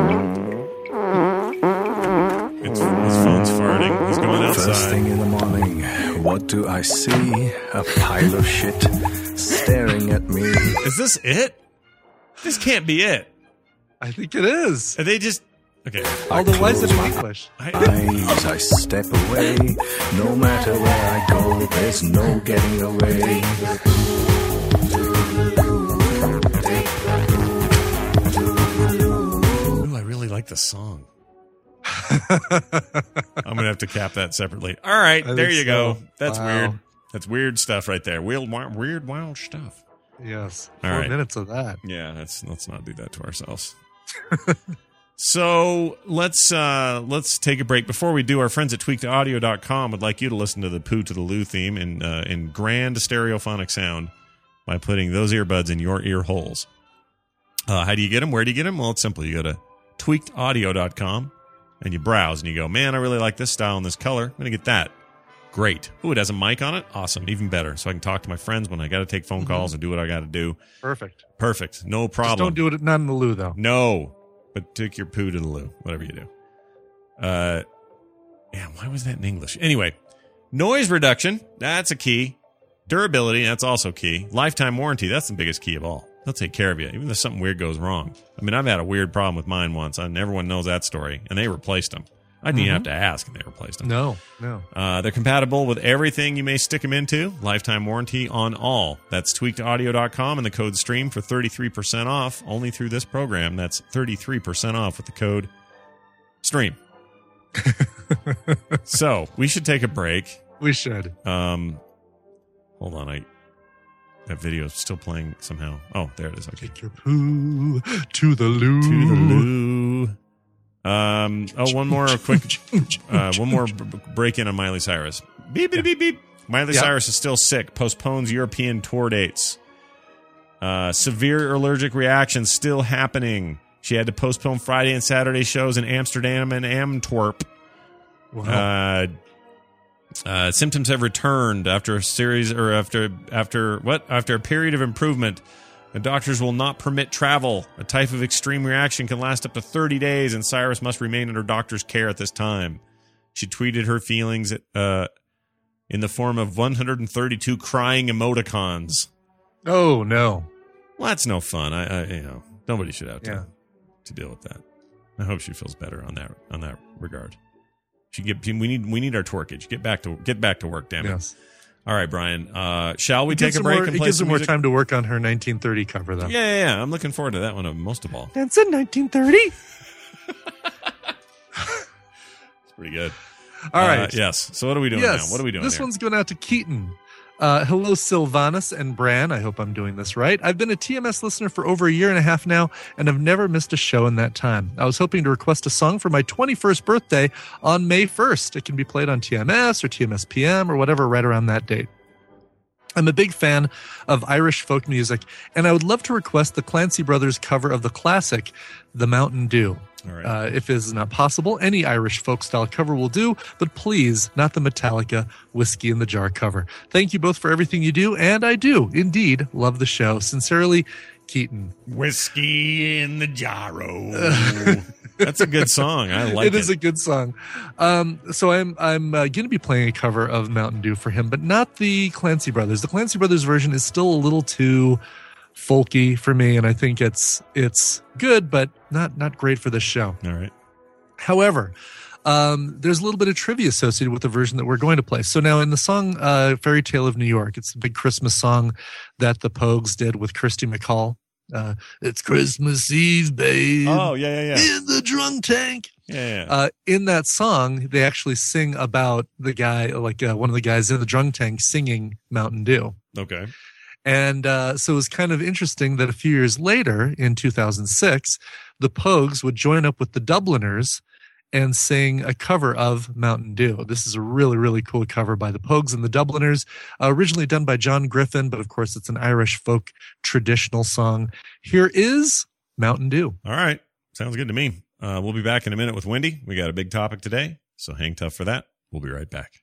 It's, his phone's farting. He's going outside. First thing in the morning, what do I see? A pile of shit staring at me. Is this it? This can't be it. I think it is. Are they just... Okay. Although, why is it in English? Eyes, I step away. No matter where I go, there's no getting away. Ooh, I really like the song. I'm going to have to cap that separately. All right, I there think you go. so. That's Wow. weird. That's weird stuff right there. Weird, wild, weird, wild stuff. Yes. All Four right. minutes of that. Yeah, let's let's not do that to ourselves. So let's uh, let's take a break. Before we do, our friends at tweaked audio dot com would like you to listen to the Pooh to the Lou theme in uh, in grand stereophonic sound by putting those earbuds in your ear holes. Uh, how do you get them? Where do you get them? Well, it's simple. You go to tweaked audio dot com and you browse and you go, man, I really like this style and this color. I'm going to get that. Great. Ooh, it has a mic on it? Awesome. Even better. So I can talk to my friends when I got to take phone calls and do what I got to do. Perfect. Perfect. No problem. Just don't do it not in the loo, though. No. But take your poo to the loo, whatever you do. Uh, yeah, why was that in English? Anyway, noise reduction, that's a key. Durability, that's also key. Lifetime warranty, that's the biggest key of all. They'll take care of you, even if something weird goes wrong. I mean, I've had a weird problem with mine once, and everyone knows that story, and they replaced them. I didn't even have to ask, and they replaced them. No, no. Uh, they're compatible with everything you may stick them into. Lifetime warranty on all. That's tweaked audio dot com and the code STREAM for thirty-three percent off only through this program. That's thirty-three percent off with the code STREAM. So, we should take a break. We should. Um, hold on. I That video is still playing somehow. Oh, there it is. Okay. Take your poo to the loo. To the loo. Um. Oh, one more quick, uh, one more b- break in on Miley Cyrus. Beep beep beep beep. Miley Yeah. Cyrus is still sick. Postpones European tour dates. Uh, severe allergic reaction still happening. She had to postpone Friday and Saturday shows in Amsterdam and Antwerp. Wow. Uh, uh, symptoms have returned after a series, or after after what? After a period of improvement. The doctors will not permit travel. A type of extreme reaction can last up to thirty days, and Cyrus must remain under doctor's care at this time. She tweeted her feelings uh, in the form of one hundred thirty-two crying emoticons. Oh, no. Well, that's no fun. I, I you know, nobody should have to, Yeah. to deal with that. I hope she feels better on that on that regard. She get we need we need our twerkage. Get back to get back to work, damn it. Yes. All right, Brian. Uh, shall we It take gives a her break more, and it play gives her some more music? time to work on her nineteen thirty cover, though. Yeah, yeah, yeah. I'm looking forward to that one uh, most of all. That's in nineteen thirty. It's pretty good. All Uh, right. yes. So what are we doing yes. now? What are we doing This here? one's going out to Keaton. Uh, hello, Sylvanus and Bran. I hope I'm doing this right. I've been a T M S listener for over a year and a half now, and I've never missed a show in that time. I was hoping to request a song for my twenty-first birthday on May first. It can be played on T M S or T M S P M or whatever right around that date. I'm a big fan of Irish folk music, and I would love to request the Clancy Brothers cover of the classic, The Mountain Dew. All right. Uh, if it is not possible, any Irish folk style cover will do, but please, not the Metallica Whiskey in the Jar cover. Thank you both for everything you do, and I do indeed love the show. Sincerely, Keaton. Whiskey in the Jarro. That's a good song. I like it. It is a good song. Um, so I'm I'm uh, going to be playing a cover of Mountain Dew for him, but not the Clancy Brothers. The Clancy Brothers version is still a little too folky for me, and I think it's it's good, but not not great for this show. All right. However, um, there's a little bit of trivia associated with the version that we're going to play. So now in the song uh, Fairy Tale of New York, it's a big Christmas song that the Pogues did with Kirsty MacColl. Uh, it's Christmas Eve, babe. Oh, yeah, yeah, yeah. In the drunk tank. Yeah, yeah. Uh, in that song, they actually sing about the guy, like uh, one of the guys in the drunk tank singing Mountain Dew. Okay. And uh, so it was kind of interesting that a few years later, in two thousand six, the Pogues would join up with the Dubliners and sing a cover of Mountain Dew. This is a really, really cool cover by the Pogues and the Dubliners, uh, originally done by John Griffin, but of course it's an Irish folk traditional song. Here is Mountain Dew. All right. Sounds good to me. Uh, we'll be back in a minute with Wendy. We got a big topic today, so hang tough for that. We'll be right back.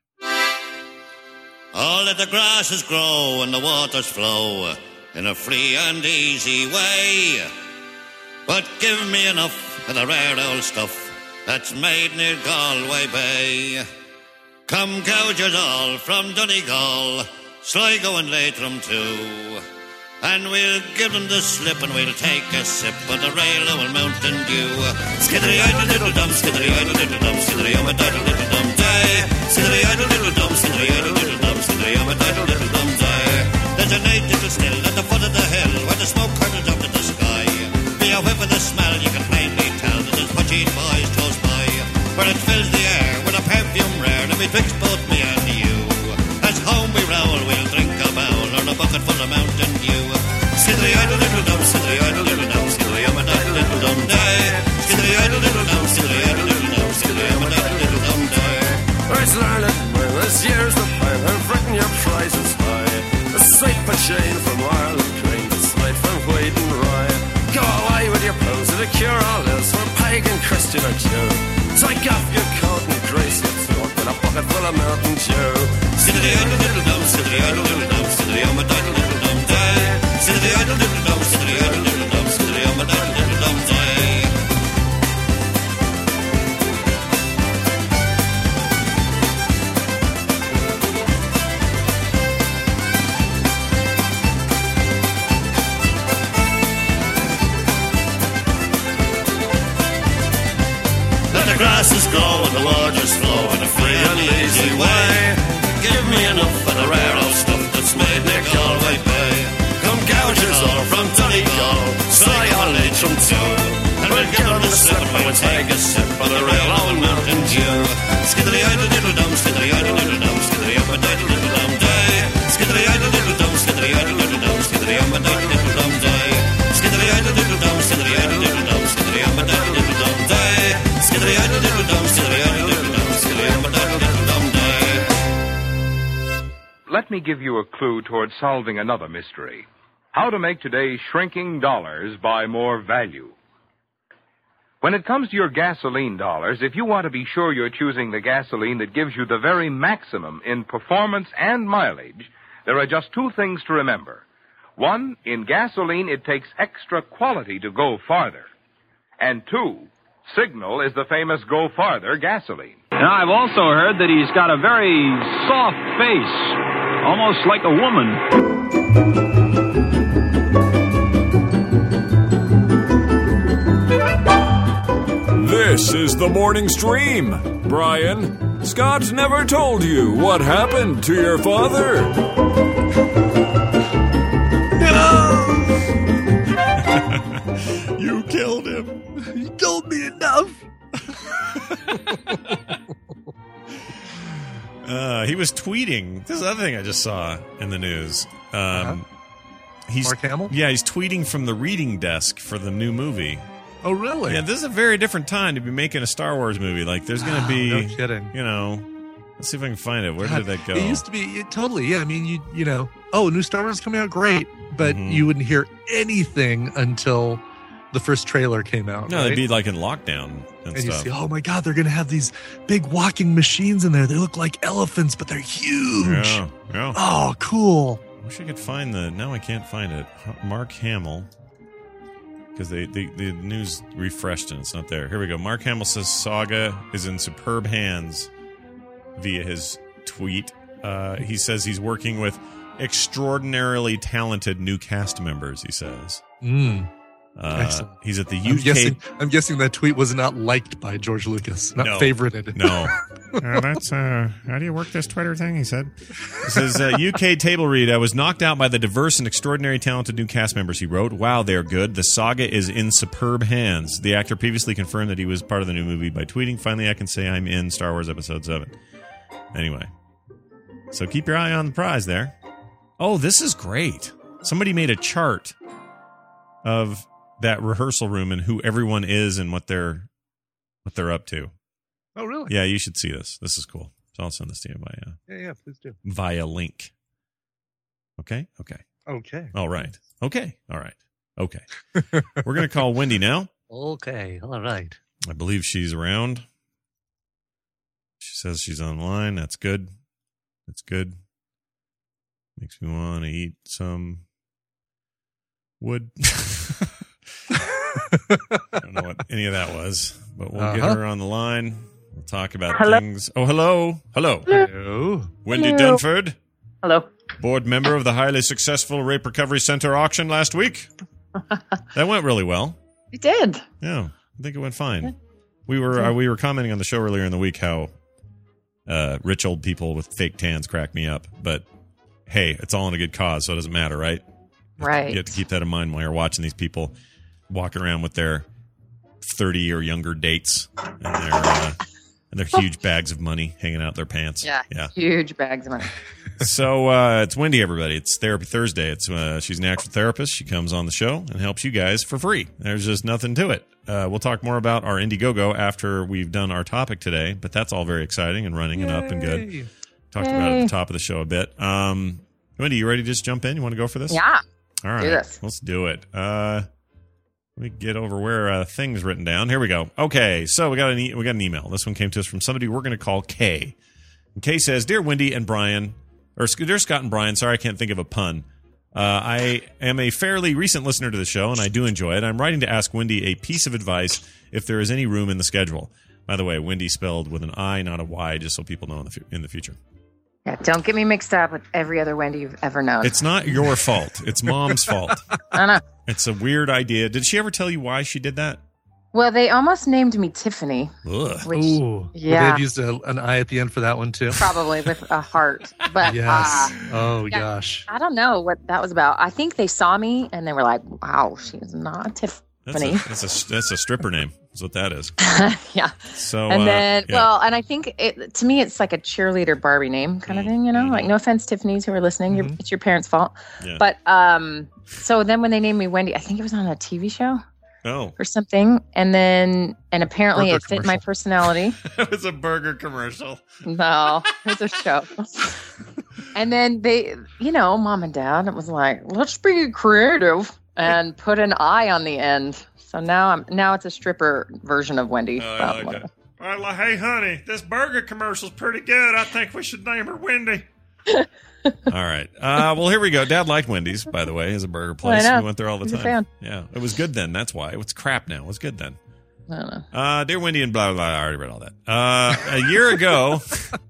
Oh, let the grasses grow and the waters flow in a free and easy way. But give me enough of the rare old stuff that's made near Galway Bay. Come gougers all from Donegal, Sligo and Leitrim too. And we'll give them the slip and we'll take a sip of the rail old Mountain Dew. Skiddery idle little dum, skiddery idle little dum, skiddery um a idle little dum day. Skiddery idle little dum, skiddery idle little dum, skiddery um a idle little dum day. There's a night little still at the foot of the hill where the smoke curtains up to the sky. Be a whiff of the smell, you can plainly tell that there's much eat boys close by. Where it fills the air with a perfume rare, and betwixt both me and you, as home we roll, we'll drink a bowl or a bucket full of Mountain Dew. Jane from Ireland Green, it's made from wheat and rye. Go away with your pose of the cure all else for pagan, Christian or Jew. Take off your coat and grease your throat with a bucket full of Mountain Dew. Skiddly idle little dum, skiddly idle little dum, skiddly um a diddle little dum day. Skiddly idle little dum, skiddly idle little dum, skiddly um a diddle little dum day. The grasses grow and the waters flow in a free and easy way. Give me enough of the rare old stuff that's made near Galway Bay. Come gouge us all from Donegal, slay our leads from two. And we'll give them a sip and we'll take a sip of the real old Mountain Dew. Skiddly idle little dum, skiddly idle little dum, skiddly up a diddle little dum day. Skiddly idle little dum, skiddly idle little dum, skiddly up a diddle little dum day. Skiddly idle little dum, skiddly idle little dum, skiddly up a diddle little dum day. Skiddly idle little dum, skiddly idle little dum, skiddly up a diddle little dum day. Let me give you a clue toward solving another mystery. How to make today's shrinking dollars buy more value. When it comes to your gasoline dollars, if you want to be sure you're choosing the gasoline that gives you the very maximum in performance and mileage, there are just two things to remember. One, in gasoline, it takes extra quality to go farther. And two, Signal is the famous Go Farther gasoline. Now, I've also heard that he's got a very soft face, almost like a woman. This is the morning stream. Brian, Scott never told you what happened to your father. You killed him. You told me enough. uh, he was tweeting. This is the other thing I just saw in the news. Um, uh-huh. He's Mark Hamill? Yeah, he's tweeting from the reading desk for the new movie. Oh, really? Yeah, this is a very different time to be making a Star Wars movie. Like, there's going to oh, be, no kidding. You know, let's see if I can find it. Where God, did that go? It used to be it, totally. Yeah, I mean, you you know, oh, new Star Wars coming out, great, but mm-hmm. you wouldn't hear anything until the first trailer came out. No, right? they'd be like in lockdown and, and stuff. You see, oh my God, they're going to have these big walking machines in there. They look like elephants, but they're huge. Yeah, yeah. Oh, cool. I wish I could find the. Now I can't find it. Mark Hamill. Because they, they, the news refreshed and it's not there. Here we go. Mark Hamill says Saga is in superb hands via his tweet. Uh, he says he's working with extraordinarily talented new cast members, he says. Mm. Uh, Excellent. He's at the U K. I'm guessing, I'm guessing that tweet was not liked by George Lucas, not no. favorited. No. uh, that's, uh, how do you work this Twitter thing, he said? He says, uh, U K table read, I was knocked out by the diverse and extraordinary talented new cast members, he wrote. Wow, they're good. The saga is in superb hands. The actor previously confirmed that he was part of the new movie by tweeting, finally I can say I'm in Star Wars Episode seven. Anyway. So keep your eye on the prize there. Oh, this is great. Somebody made a chart of that rehearsal room and who everyone is and what they're what they're up to. Oh, really? Yeah, you should see this. This is cool. So I'll send this to you via yeah, yeah, please do via link. Okay, okay, okay. All right. Okay, all right. Okay. We're gonna call Wendy now. Okay, all right. I believe she's around. She says she's online. That's good. That's good. Makes me want to eat some wood. I don't know what any of that was, but we'll uh-huh. get her on the line. We'll talk about hello? things. Oh, hello. Hello. Hello. Wendy hello. Dunford. Hello. Board member of the highly successful Rape Recovery Center auction last week. That went really well. It did. Yeah, I think it went fine. We were uh, we were commenting on the show earlier in the week how uh, rich old people with fake tans crack me up, but hey, it's all in a good cause, so it doesn't matter, right? Right. You have to keep that in mind while you're watching these people walking around with their thirty or younger dates and their uh, and their huge bags of money hanging out their pants. Yeah, yeah. Huge bags of money. So uh, it's Wendy, everybody. It's Therapy Thursday. It's uh, she's an actual therapist. She comes on the show and helps you guys for free. There's just nothing to it. Uh, we'll talk more about our Indiegogo after we've done our topic today, but that's all very exciting and running Yay. and up and good. Talked Yay. about it at the top of the show a bit. Um, Wendy, you ready to just jump in? You want to go for this? Yeah. All right. Do this. Let's do it. Uh, let me get over where uh, things written down. Here we go. Okay, so we got an e- we got an email. This one came to us from somebody we're going to call Kay. And Kay says, "Dear Wendy and Brian, or dear Scott and Brian, sorry I can't think of a pun. Uh, I am a fairly recent listener to the show, and I do enjoy it. I'm writing to ask Wendy a piece of advice if there is any room in the schedule." By the way, Wendy spelled with an I, not a Y, just so people know in the, fu- in the future. Yeah, don't get me mixed up with every other Wendy you've ever known. It's not your fault. It's Mom's fault. I know. It's a weird idea. Did she ever tell you why she did that? Well, they almost named me Tiffany. Ugh. Which, Ooh. yeah. They've used a, an I at the end for that one, too. Probably with a heart. But Yes. uh, Oh, yeah, gosh. I don't know what that was about. I think they saw me and they were like, wow, she is not Tiffany. That's a, that's a, that's a stripper name. That's what that is. Yeah. So, And uh, then, yeah. well, and I think it, to me, it's like a cheerleader Barbie name kind of thing, you know? Like, no offense, Tiffany's who are listening. You're, it's your parents' fault. Yeah. But um, so then when they named me Wendy, I think it was on a T V show Oh. or something. And then, and apparently Burger it fit my personality. It was a burger commercial. No, it was a show. And then they, you know, mom and dad, it was like, let's be creative and put an I on the end. So now I'm now it's a stripper version of Wendy. Oh, Well, I like that. Well, like, hey, honey, this burger commercial's pretty good. I think we should name her Wendy. All right. Uh, well, here we go. Dad liked Wendy's, by the way, as a burger place. Well, I know. We went there all the He's a time. fan. Yeah, it was good then. That's why. It's crap now. It was good then. I don't know. Uh, dear Wendy and blah, blah, blah. I already read all that. Uh, a year ago,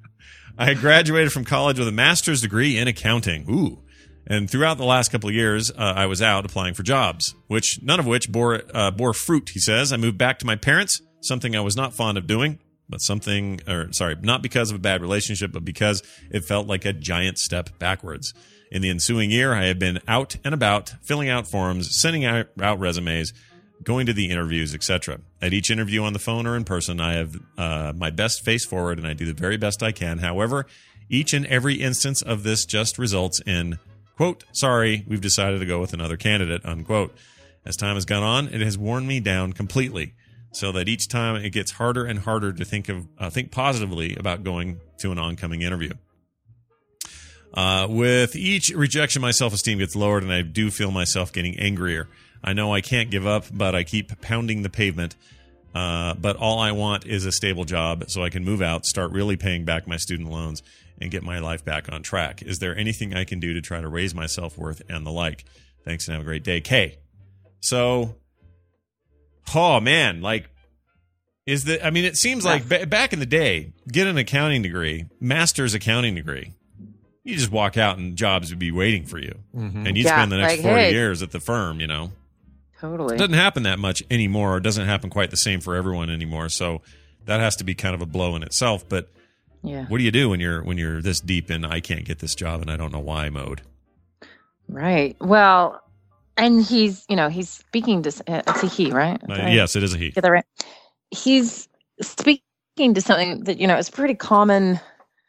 I had graduated from college with a master's degree in accounting. Ooh. And throughout the last couple of years, uh, I was out applying for jobs, which none of which bore uh, bore fruit, he says. I moved back to my parents, something I was not fond of doing, but something, or sorry, not because of a bad relationship, but because it felt like a giant step backwards. In the ensuing year, I had been out and about, filling out forms, sending out, out resumes, going to the interviews, et cetera. At each interview on the phone or in person, I have uh, my best face forward and I do the very best I can. However, each and every instance of this just results in, quote, sorry, we've decided to go with another candidate, unquote. As time has gone on, it has worn me down completely, so that each time it gets harder and harder to think of uh, think positively about going to an oncoming interview. Uh, with each rejection, my self-esteem gets lowered, and I do feel myself getting angrier. I know I can't give up, but I keep pounding the pavement. Uh, but all I want is a stable job so I can move out, start really paying back my student loans, and get my life back on track. Is there anything I can do to try to raise my self-worth and the like? Thanks and have a great day. Kay. So, oh man, like, is the, I mean, it seems like ba- back in the day, get an accounting degree, master's accounting degree, you just walk out and jobs would be waiting for you. Mm-hmm. And you'd Yeah, spend the next like, forty hey. years at the firm, you know? Totally. It doesn't happen that much anymore. It doesn't happen quite the same for everyone anymore. So that has to be kind of a blow in itself. But Yeah. what do you do when you're when you're this deep in I can't get this job and I don't know why mode? Right. Well, and he's, you know, he's speaking to, uh, it's a he, right? Uh, Did I yes, it is a he. Get that right? He's speaking to something that, you know, is pretty common.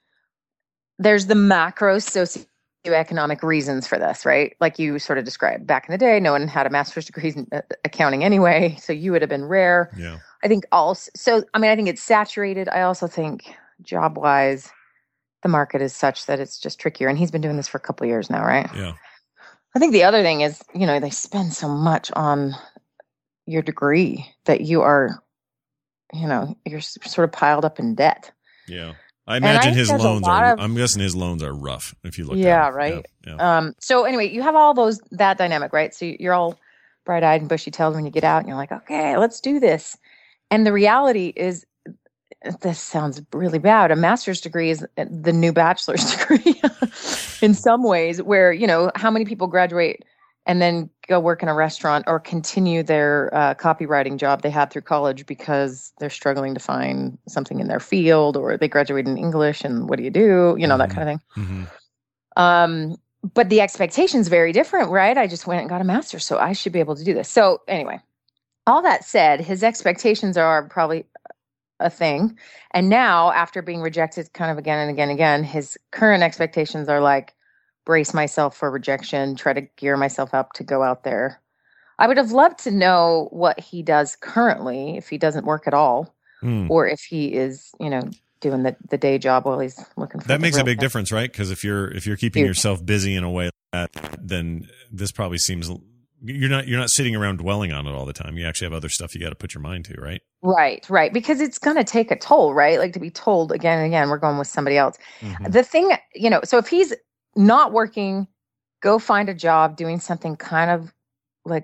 There's the macro socioeconomic reasons for this, right? Like you sort of described. Back in the day, no one had a master's degree in uh, accounting anyway, so you would have been rare. Yeah. I think also, so, I mean, I think it's saturated. I also think job-wise, the market is such that it's just trickier. And he's been doing this for a couple of years now, right? Yeah. I think the other thing is, you know, they spend so much on your degree that you are, you know, you're s- sort of piled up in debt. Yeah. I And I imagine think his there's a loans lot are, of- I'm guessing his loans are rough if you look at Yeah, them. right. Yeah, yeah. Um, so anyway, you have all those, that dynamic, right? So you're all bright-eyed and bushy-tailed when you get out and you're like, okay, let's do this. And the reality is, this sounds really bad. A master's degree is the new bachelor's degree in some ways, where, you know, how many people graduate and then go work in a restaurant or continue their uh, copywriting job they had through college because they're struggling to find something in their field, or they graduate in English and what do you do? You know, that kind of thing. Mm-hmm. Um, but the expectation's very different, right? I just went and got a master's, so I should be able to do this. So anyway, all that said, his expectations are probably a thing. And now, after being rejected kind of again and again and again, his current expectations are like, brace myself for rejection, try to gear myself up to go out there. I would have loved to know what he does currently, if he doesn't work at all, Mm. or if he is, you know, doing the, the day job while he's looking for That the makes a real big thing. difference, right? Because if you're if you're keeping Huge. yourself busy in a way like that, then this probably seems you're not you're not sitting around dwelling on it all the time. You actually have other stuff you got to put your mind to, right? Right, right. Because it's going to take a toll, right? Like to be told again and again, we're going with somebody else. Mm-hmm. The thing, you know, so if he's not working, go find a job doing something kind of like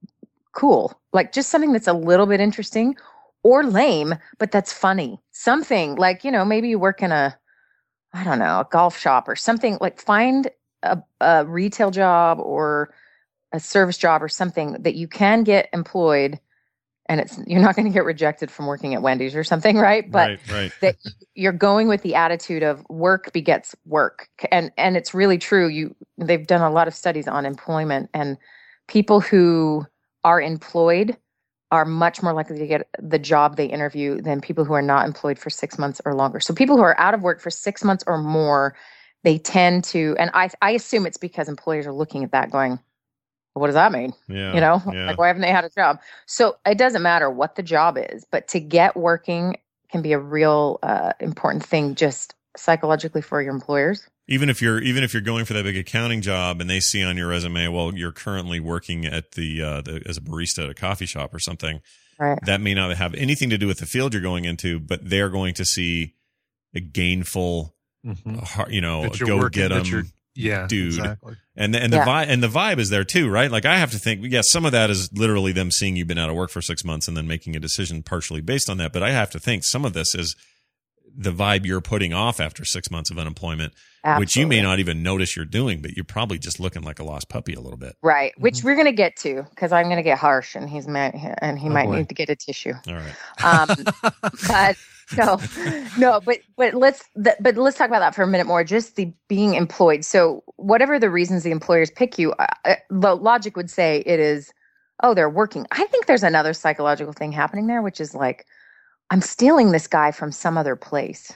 cool, like just something that's a little bit interesting or lame, but that's funny. Something like, you know, maybe you work in a, I don't know, a golf shop or something. Like find a, a retail job or a service job or something that you can get employed, and it's you're not going to get rejected from working at Wendy's or something, right? But right, right. that you're going with the attitude of work begets work, and and it's really true. You they've done a lot of studies on employment, and people who are employed are much more likely to get the job they interview than people who are not employed for six months or longer. So people who are out of work for six months or more, they tend to, and I I assume it's because employers are looking at that going, what does that mean? Yeah, you know, yeah. like why haven't they had a job? So it doesn't matter what the job is, but to get working can be a real uh, important thing just psychologically for your employers. Even if you're even if you're going for that big accounting job and they see on your resume, well, you're currently working at the, uh, the as a barista at a coffee shop or something, right? That may not have anything to do with the field you're going into, but they're going to see a gainful, Mm-hmm. uh, you know, That you're go working, get that you're- them, yeah, dude. exactly. And the, and the Yeah. vibe and the vibe is there too, right? Like I have to think, yes, some of that is literally them seeing you've been out of work for six months and then making a decision partially based on that. But I have to think some of this is the vibe you're putting off after six months of unemployment, which you may Absolutely. not even notice you're doing, but you're probably just looking like a lost puppy a little bit. Right, which we're going to get to because I'm going to get harsh, and he's ma- and he Oh, might boy. need to get a tissue. All right. Um, but no, no, but but let's th- but let's talk about that for a minute more. Just the being employed. So whatever the reasons the employers pick you, uh, uh, the logic would say it is, oh, they're working. I think there's another psychological thing happening there, which is like, I'm stealing this guy from some other place.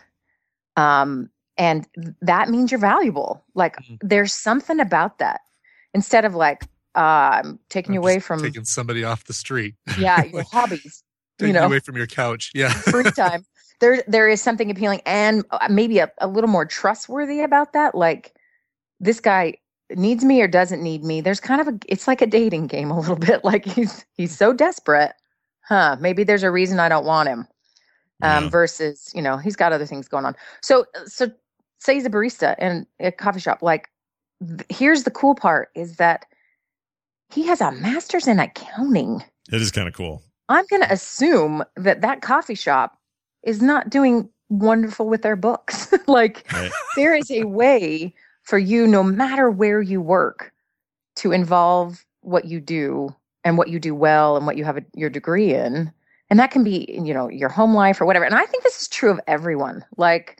Um, and that means you're valuable. Like there's something about that. Instead of like, uh, I'm taking you away from, taking somebody off the street. yeah, your hobbies, you Taking know, you away from your couch. Yeah. free time. There, there is something appealing and uh, maybe a, a little more trustworthy about that. Like this guy needs me or doesn't need me. There's kind of a, it's like a dating game a little bit. Like he's, he's so desperate. Huh. Maybe there's a reason I don't want him. Um, Yeah. versus, you know, he's got other things going on. So, so say he's a barista in a coffee shop. Like, th- here's the cool part is that he has a master's in accounting. It is kind of cool. I'm going to assume that that coffee shop is not doing wonderful with their books. Like, Right. there is a way for you, no matter where you work, to involve what you do and what you do well and what you have a, your degree in. And that can be, you know, your home life or whatever. And I think this is true of everyone. Like,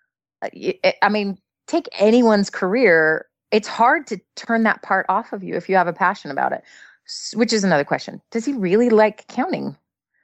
it, I mean, take anyone's career. It's hard to turn that part off of you if you have a passion about it, S- which is another question. Does he really like accounting?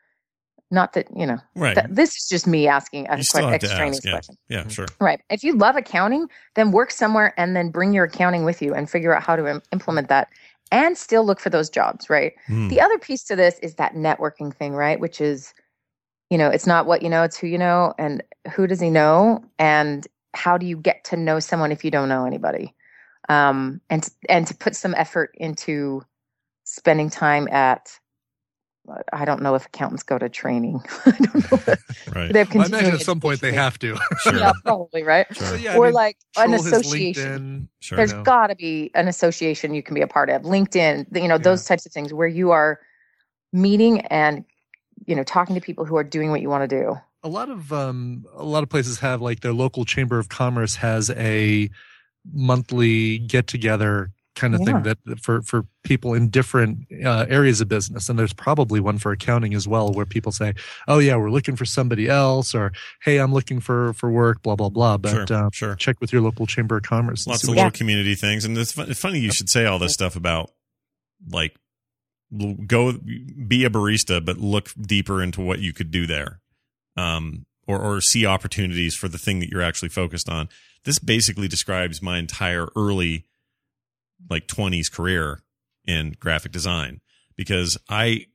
Not that, you know, Right. th- this is just me asking a You still que- have to extraneous ask. Yeah. question. Yeah, sure. Right. If you love accounting, then work somewhere and then bring your accounting with you and figure out how to im- implement that and still look for those jobs, right? Hmm. The other piece to this is that networking thing, right? Which is, you know, it's not what you know, it's who you know and who does he know and how do you get to know someone if you don't know anybody? Um, and, and to put some effort into spending time at, I don't know if accountants go to training. I don't know. If Right. they have Well, I imagine continuing at some point they have to. Sure. yeah, probably, right? Sure. Yeah, I or mean, like an troll his association. LinkedIn, Sure. There's you know. got to be an association you can be a part of. LinkedIn, you know, those types of things where you are meeting and, you know, talking to people who are doing what you want to do. A lot of um, a lot of places have like their local chamber of commerce has a monthly get together kind of Yeah. thing that for for people in different uh, areas of business, and there's probably one for accounting as well, where people say, "Oh yeah, we're looking for somebody else," or "Hey, I'm looking for for work," blah blah blah. But Sure, uh, sure. check with your local chamber of commerce. and Lots see of what- little community things. And it's, fun, it's funny you should say all this stuff about like l- go be a barista, but look deeper into what you could do there. Um, or, or see opportunities for the thing that you're actually focused on. This basically describes my entire early like twenties career in graphic design because I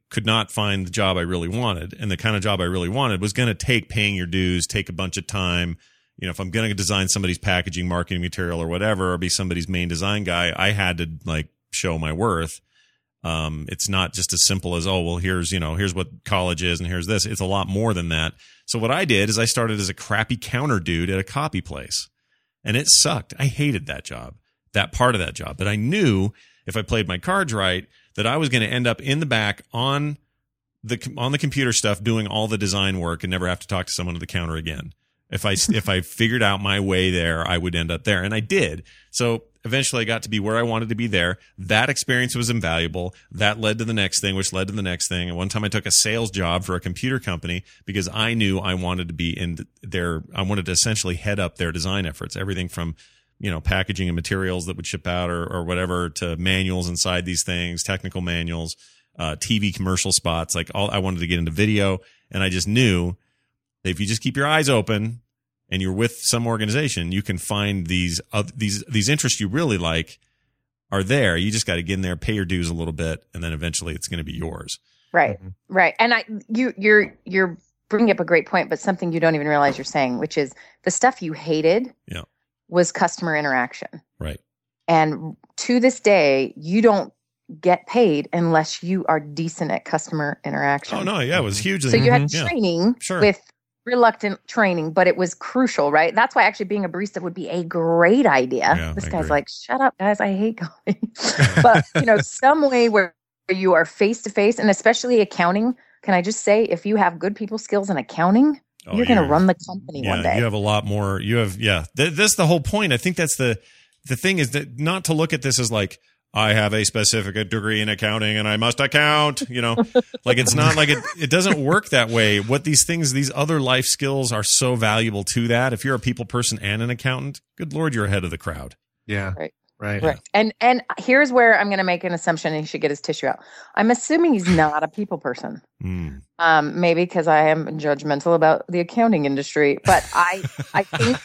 could not find the job I really wanted. And the kind of job I really wanted was going to take paying your dues, take a bunch of time. You know, if I'm going to design somebody's packaging, marketing material or whatever, or be somebody's main design guy, I had to like show my worth. Um, it's not just as simple as, oh, well, here's, you know, here's what college is and here's this. It's a lot more than that. So what I did is I started as a crappy counter dude at a copy place, and it sucked. I hated that job, that part of that job. But I knew if I played my cards right, that I was going to end up in the back on the, on the computer stuff, doing all the design work and never have to talk to someone at the counter again. If I, if I figured out my way there, I would end up there. And I did. So eventually I got to be where I wanted to be there. That experience was invaluable. That led to the next thing, which led to the next thing. And one time I took a sales job for a computer company because I knew I wanted to be in their, I wanted to essentially head up their design efforts. Everything from, you know, packaging and materials that would ship out or, or whatever to manuals inside these things, technical manuals, uh, T V commercial spots. Like all, I wanted to get into video. And I just knew that if you just keep your eyes open and you're with some organization, you can find these, uh, these, these interests you really like are there. You just got to get in there, pay your dues a little bit, and then eventually it's going to be yours. Right. Mm-hmm. Right. And I, you, you're, you're bringing up a great point, but something you don't even realize you're saying, which is the stuff you hated yeah. was customer interaction. Right. And to this day, you don't get paid unless you are decent at customer interaction. Oh no. Yeah. It was hugely. So you had yeah. training sure. with reluctant training, but it was crucial, right? That's why actually being a barista would be a great idea. Yeah, this I guy's agree. like, shut up, guys. I hate coffee. But, you know, some way where you are face to face, and especially accounting. Can I just say, if you have good people skills in accounting, Oh, you're going to run the company yeah, one day. You have a lot more. You have, yeah. Th- that's the whole point. I think that's the the thing is that not to look at this as like, I have a specific degree in accounting and I must account, you know, like it's not like it, it doesn't work that way. What these things, these other life skills are so valuable to that. If you're a people person and an accountant, good Lord, you're ahead of the crowd. Yeah. Right. Right. Right. And and here's where I'm going to make an assumption, and he should get his tissue out. I'm assuming he's not a people person. Mm. Um, maybe because I am judgmental about the accounting industry, but I I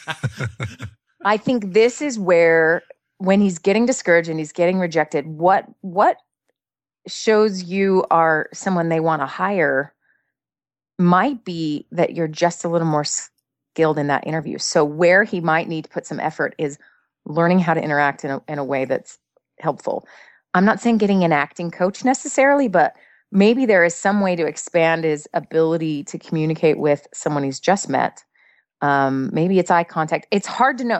think I think this is where when he's getting discouraged and he's getting rejected, what what shows you are someone they want to hire might be that you're just a little more skilled in that interview. So where he might need to put some effort is learning how to interact in a, in a way that's helpful. I'm not saying getting an acting coach necessarily, but maybe there is some way to expand his ability to communicate with someone he's just met. Um, maybe it's eye contact. It's hard to know.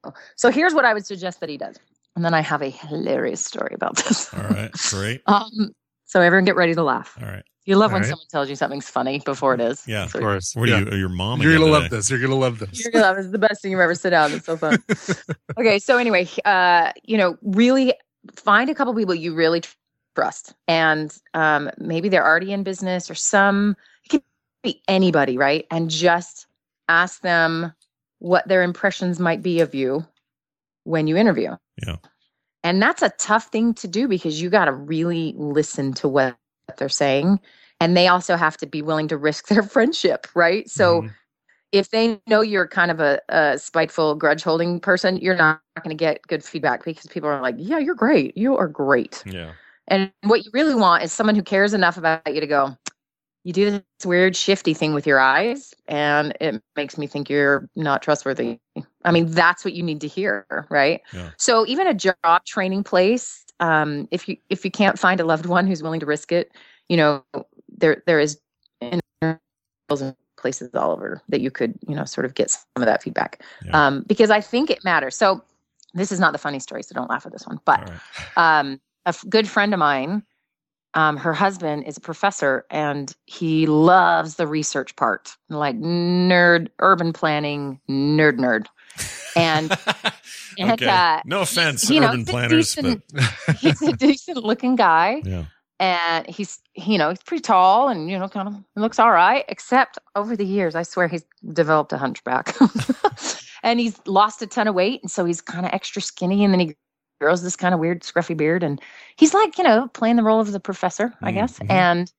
So here's what I would suggest that he does. And then I have a hilarious story about this. All right. Great. um, so everyone get ready to laugh. All right. You love All when right. someone tells you something's funny before it is. Yeah, So Of course. What Yeah. are you, your mom? You're again going to love today? this. You're going to love this. You're gonna love it. It's the best thing you've ever sit down. It's so fun. Okay, so anyway, uh, you know, really find a couple people you really trust, and um, maybe they're already in business or some. It can be anybody, right? And just ask them what their impressions might be of you when you interview. Yeah. And that's a tough thing to do because you got to really listen to what they're saying. And they also have to be willing to risk their friendship, right? So Mhm. if they know you're kind of a, a spiteful, grudge holding person, you're not going to get good feedback because people are like, yeah, you're great. You are great. Yeah. And what you really want is someone who cares enough about you to go, you do this weird shifty thing with your eyes and it makes me think you're not trustworthy. I mean, that's what you need to hear, right? Yeah. So even a job training place, um, if you if you can't find a loved one who's willing to risk it, you know, there there is interviews and places all over that you could, you know, sort of get some of that feedback. Yeah. Um, because I think it matters. So this is not the funny story, so don't laugh at this one. But All right. um, a f- good friend of mine, um, her husband is a professor and he loves the research part, like nerd, urban planning, nerd, nerd. And, and Okay. uh, No offense, you know, urban he's a planners, decent- he's a decent looking guy. Yeah. And he's, you know, he's pretty tall and, you know, kind of looks all right, except over the years, I swear he's developed a hunchback and he's lost a ton of weight. And so he's kind of extra skinny. And then he grows this kind of weird scruffy beard. And he's like, you know, playing the role of the professor, I guess. Mhm. And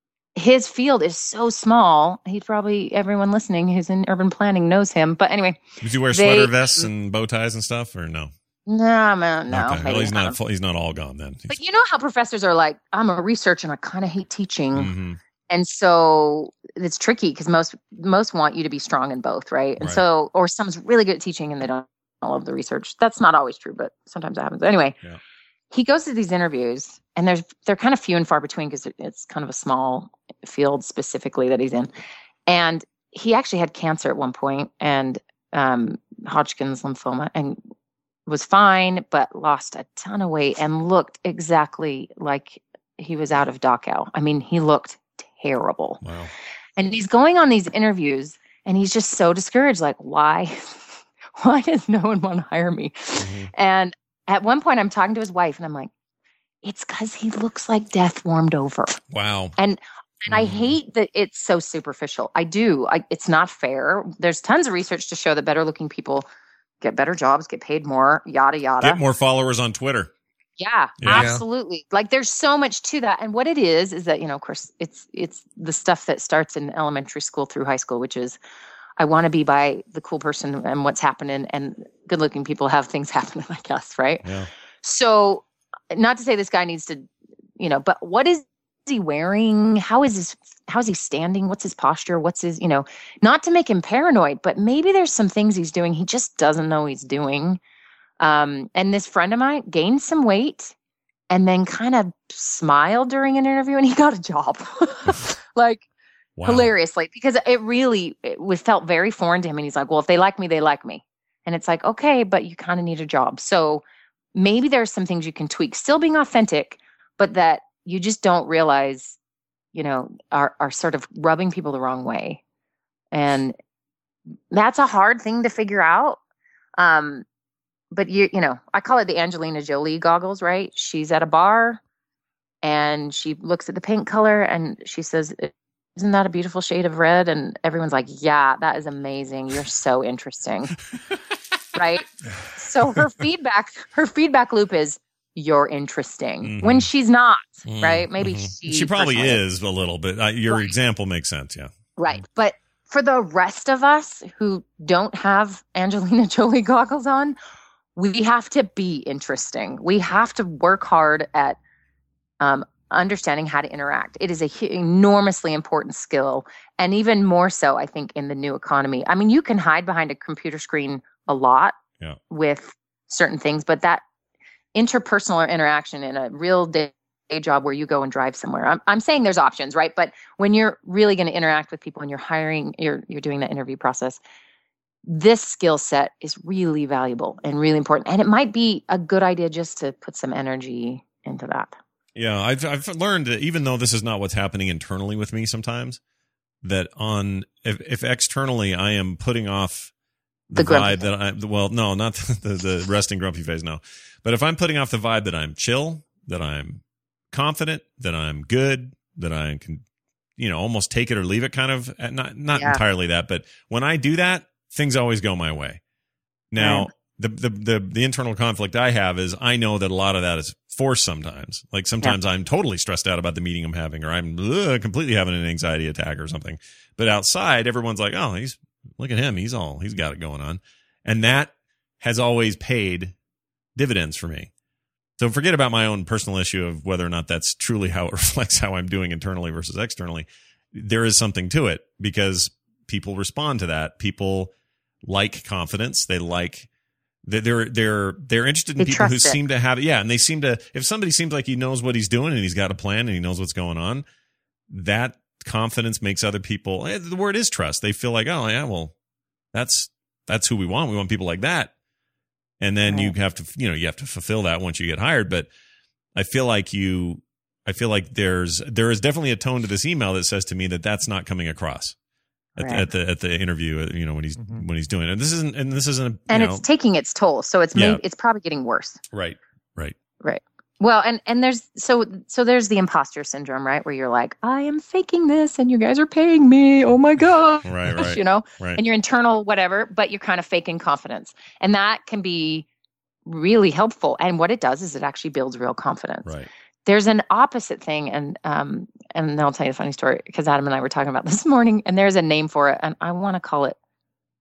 his field is so small. He's probably, everyone listening who's in urban planning knows him. But anyway, Did you wear They- sweater vests and bow ties and stuff or no? No, man, no. Okay. maybe Well, he's not. not. full- He's not all gone then. But you know how professors are like, I'm a researcher and I kind of hate teaching. Mm-hmm. And so it's tricky because most most want you to be strong in both, right? And Right. so, or someone's really good at teaching and they don't love the research. That's not always true, but sometimes that happens. Anyway, Yeah. he goes to these interviews, and there's they're kind of few and far between because it's kind of a small field specifically that he's in. And he actually had cancer at one point and um, Hodgkin's lymphoma, and was fine, but lost a ton of weight and looked exactly like he was out of Dachau. I mean, he looked terrible. Wow. And he's going on these interviews and he's just so discouraged. Like, why? Why does no one want to hire me? Mm-hmm. And at one point I'm talking to his wife and I'm like, it's because he looks like death warmed over. Wow. And and I hate that it's so superficial. I do. I, it's not fair. There's tons of research to show that better looking people get better jobs, get paid more, yada, yada. Get more followers on Twitter. Yeah, Yeah. absolutely. Like there's so much to that. And what it is, is that, you know, of course, it's it's the stuff that starts in elementary school through high school, which is I want to be by the cool person and what's happening, and good looking people have things happening, I guess, right? Yeah. So not to say this guy needs to, you know, but what is he wearing? How is his, how is he standing? What's his posture? What's his, you know, not to make him paranoid, but maybe there's some things he's doing he just doesn't know he's doing. Um, and this friend of mine gained some weight and then kind of smiled during an interview and he got a job. Like Wow. hilariously, because it really, it was felt very foreign to him. And he's like, well, if they like me, they like me. And it's like, okay, but you kind of need a job. So maybe there's some things you can tweak, still being authentic, but that you just don't realize, you know, are, are sort of rubbing people the wrong way. And that's a hard thing to figure out. Um, but you, you know, I call it the Angelina Jolie goggles, right? She's at a bar and she looks at the paint color and she says, isn't that a beautiful shade of red? And everyone's like, yeah, that is amazing. You're so interesting. Right? So her feedback, her feedback loop is, you're interesting, Mhm. when she's not, Mm, right? Maybe mhm. she, She probably personally is a little bit. Uh, your Right. example makes sense. Yeah. Right. But for the rest of us who don't have Angelina Jolie goggles on, we have to be interesting. We have to work hard at um, understanding how to interact. It is a hu- enormously important skill. And even more so, I think, in the new economy. I mean, you can hide behind a computer screen a lot Yeah. with certain things, but that interpersonal interaction in a real day job where you go and drive somewhere. I'm, I'm saying there's options, right? But when you're really going to interact with people and you're hiring, you're, you're doing that interview process, this skill set is really valuable and really important. And it might be a good idea just to put some energy into that. Yeah, I've I've learned that even though this is not what's happening internally with me sometimes, that on if, if externally I am putting off the, The grumpy vibe that I well no not the, the resting grumpy face no, but if I'm putting off the vibe that I'm chill, that I'm confident, that I'm good, that I can you know almost take it or leave it kind of not not Yeah. entirely that, but when I do that, things always go my way. Now. Right. The, the the the internal conflict I have is I know that a lot of that is forced sometimes. Like sometimes I'm totally stressed out about the meeting I'm having, or I'm ugh, completely having an anxiety attack or something. But outside, everyone's like, "Oh, he's look at him. He's all he's got it going on," and that has always paid dividends for me. So forget about my own personal issue of whether or not that's truly how it reflects how I'm doing internally versus externally. There is something to it because people respond to that. People like confidence. They like They're they're they're interested in They people who trust it. seem to have yeah, and they seem to if somebody seems like he knows what he's doing and he's got a plan and he knows what's going on, that confidence makes other people. eh, The word is trust. They feel like oh yeah, well that's that's who we want. We want people like that, and then you have to you know you have to fulfill that once you get hired. But I feel like you, I feel like there's there is definitely a tone to this email that says to me that that's not coming across. At, Right. the, at the at the interview, you know when he's when he's doing it. And this isn't and this isn't you And know, it's taking its toll. So it's Yeah. maybe, it's probably getting worse. right, right. Right. Well, and, and there's, so, so there's the imposter syndrome, right? Where you're like, I am faking this and you guys are paying me. Oh my God. Right, right, you know, right. and your internal whatever, but you're kind of faking confidence. And that can be really helpful. And what it does is it actually builds real confidence. Right. There's an opposite thing. And, um, and then I'll tell you a funny story because Adam and I were talking about this morning and there's a name for it. And I want to call it,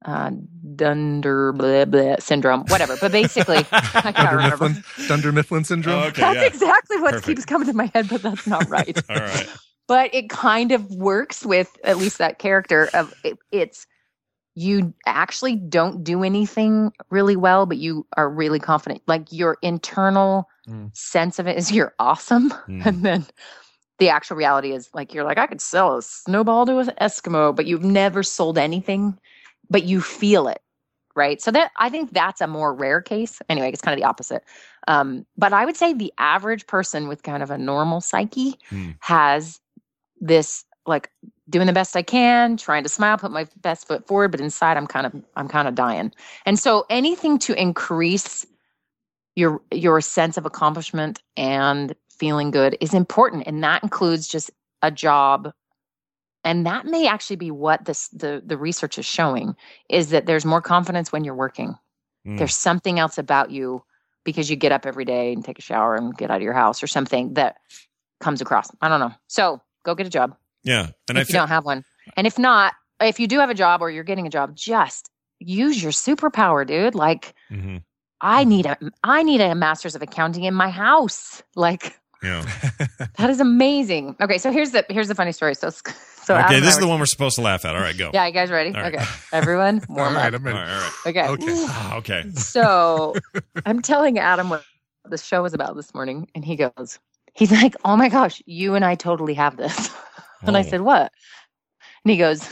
uh, Dunder blah, blah, syndrome, whatever. But basically, I can't Dunder remember. Mifflin, Dunder Mifflin syndrome. Oh, okay, That's yeah. exactly what Perfect. keeps coming to my head, but that's not right. All right. But it kind of works with at least that character of it, it's you actually don't do anything really well, but you are really confident. Like your internal Mm. sense of it is you're awesome. Mm. And then the actual reality is like, you're like, I could sell a snowball to an Eskimo, but you've never sold anything, but you feel it. Right. So that I think that's a more rare case. Anyway, it's kind of the opposite. Um, but I would say the average person with kind of a normal psyche Mm. has this like doing the best I can, trying to smile, put my best foot forward, but inside I'm kind of I'm kind of dying. And so anything to increase your your sense of accomplishment and feeling good is important, and that includes just a job. And that may actually be what this the the research is showing is that there's more confidence when you're working. Mm. There's something else about you because you get up every day and take a shower and get out of your house or something that comes across. I don't know. So go get a job. Yeah. And if I you feel, don't have one. And if not, if you do have a job or you're getting a job, just use your superpower, dude. Like Mhm. I need a I need a master's of accounting in my house. Like yeah. that is amazing. Okay, so here's the here's the funny story. So so Adam Okay, and this I is the were- one we're supposed to laugh at. All right, go. Yeah, you guys ready? All right. Okay. Everyone, All warm right, up. I'm ready. All right, all right. Okay. Okay. Ah, okay. So I'm telling Adam what the show was about this morning, and he goes, he's like, "Oh my gosh, you and I totally have this." And I Oh. said, "What?" And he goes,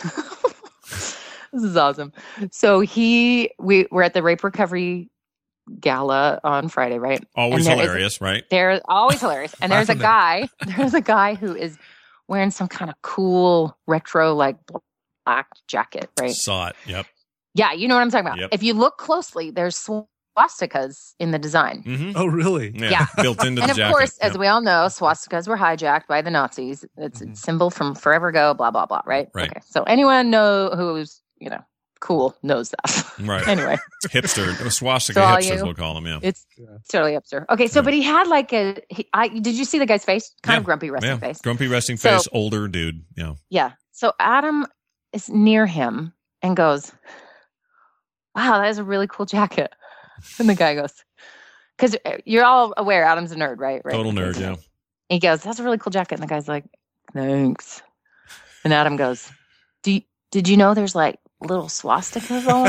"This is awesome." So he, we were at the rape recovery gala on Friday, right? Always And there is- hilarious, right? They're always hilarious. And there's a Laughing guy, there's a guy who is wearing some kind of cool retro like black jacket, right? Saw it. Yep. Yeah, you know what I'm talking about. Yep. If you look closely, there's swastikas in the design. Mm-hmm. Oh, really? Yeah. Yeah. Built into And the of jacket. course, as Yep. we all know, swastikas were hijacked by the Nazis. It's a symbol from forever ago, blah, blah, blah, right? Right. Okay. So anyone know who's, you know, cool knows that. Right. Anyway. Hipster. Swastika So all hipsters, you- we'll call them, yeah. It's totally hipster. Okay, so but he had like a he, I did you see the guy's face? Kind of Yeah. grumpy resting yeah. face. Grumpy resting So- face, older dude. Yeah. Yeah. So Adam is near him and goes, "Wow, that is a really cool jacket." And the guy goes, "Because you're all aware Adam's a nerd, right? Right. Total nerd, yeah. He goes, "That's a really cool jacket." And the guy's like, "Thanks." And Adam goes, "Do you, did you know there's like little swastikas all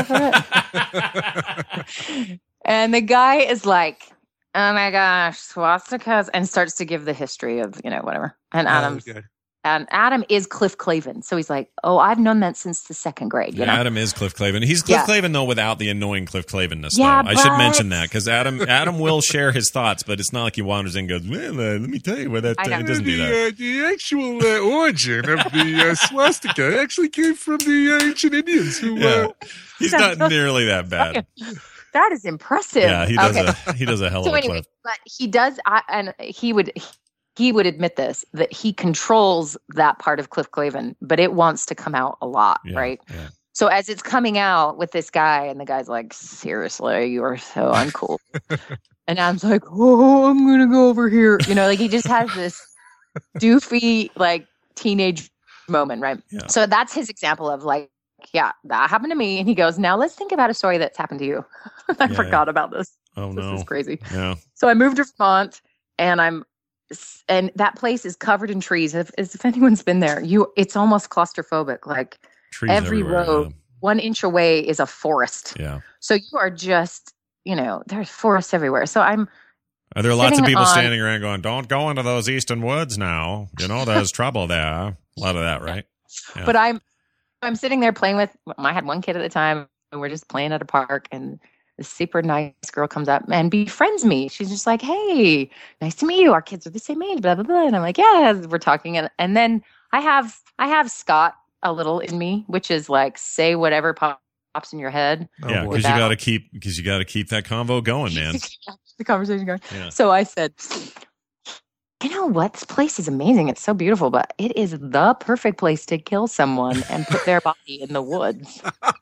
over it?" And the guy is like, "Oh my gosh, swastikas," and starts to give the history of, you know, whatever. And Adam's, Oh, okay. and Adam is Cliff Clavin. So he's like, "Oh, I've known that since the second grade." You Yeah, know? Adam is Cliff Clavin. He's Cliff Yeah. Clavin though, without the annoying Cliff Clavin-ness. Yeah, though. I should but- mention that because Adam Adam will share his thoughts, but it's not like he wanders in and goes, "Well, uh, let me tell you where that." I Uh, know. it doesn't do the, that. uh, the actual uh, origin of the uh, swastika actually came from the uh, ancient Indians who. Yeah, Uh, he's That's not so- nearly that bad. That is impressive. Yeah, he does Okay. a he does a hell So of a anyway, Cliff. but he does, I, and he would he would admit this, that he controls that part of Cliff Clavin, but it wants to come out a lot, Yeah, right? yeah. So as it's coming out with this guy, and the guy's like, "Seriously, you are so uncool," and Adam's like, "Oh, I'm gonna go over here," you know, like he just has this doofy like teenage moment, right? Yeah. So that's his example of like, yeah, that happened to me, and he goes, "Now let's think about a story that's happened to you." I Yeah, forgot about this. Oh This no. is crazy. Yeah. So I moved to Vermont, and I'm, and that place is covered in trees. If, if anyone's been there, you, it's almost claustrophobic. Like Trees every everywhere, road, one inch away is a forest. Yeah. So you are just, you know, there's forests everywhere. So I'm, Are there lots of sitting people on- standing around going, "Don't go into those eastern woods now. You know, there's trouble there." A lot of that, right? Yeah. but I'm, I'm sitting there playing with. I had one kid at the time, and we're just playing at a park, and this super nice girl comes up and befriends me. She's just like, "Hey, nice to meet you. Our kids are the same age, blah blah blah." And I'm like, "Yeah." We're talking, and and then I have I have Scott a little in me, which is like say whatever pop, pops in your head. yeah, because you got to keep because you got to keep that convo going, man. the conversation going. Yeah. So I said, "You know what? This place is amazing. It's so beautiful, but it is the perfect place to kill someone and put their body in the woods."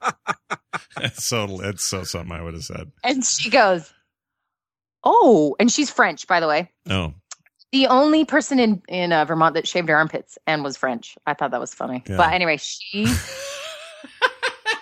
It's so it's so something I would have said. And she goes, "Oh," and she's French, by the way. Oh, The only person in in uh, Vermont that shaved her armpits and was French. I thought that was funny. Yeah. But anyway, she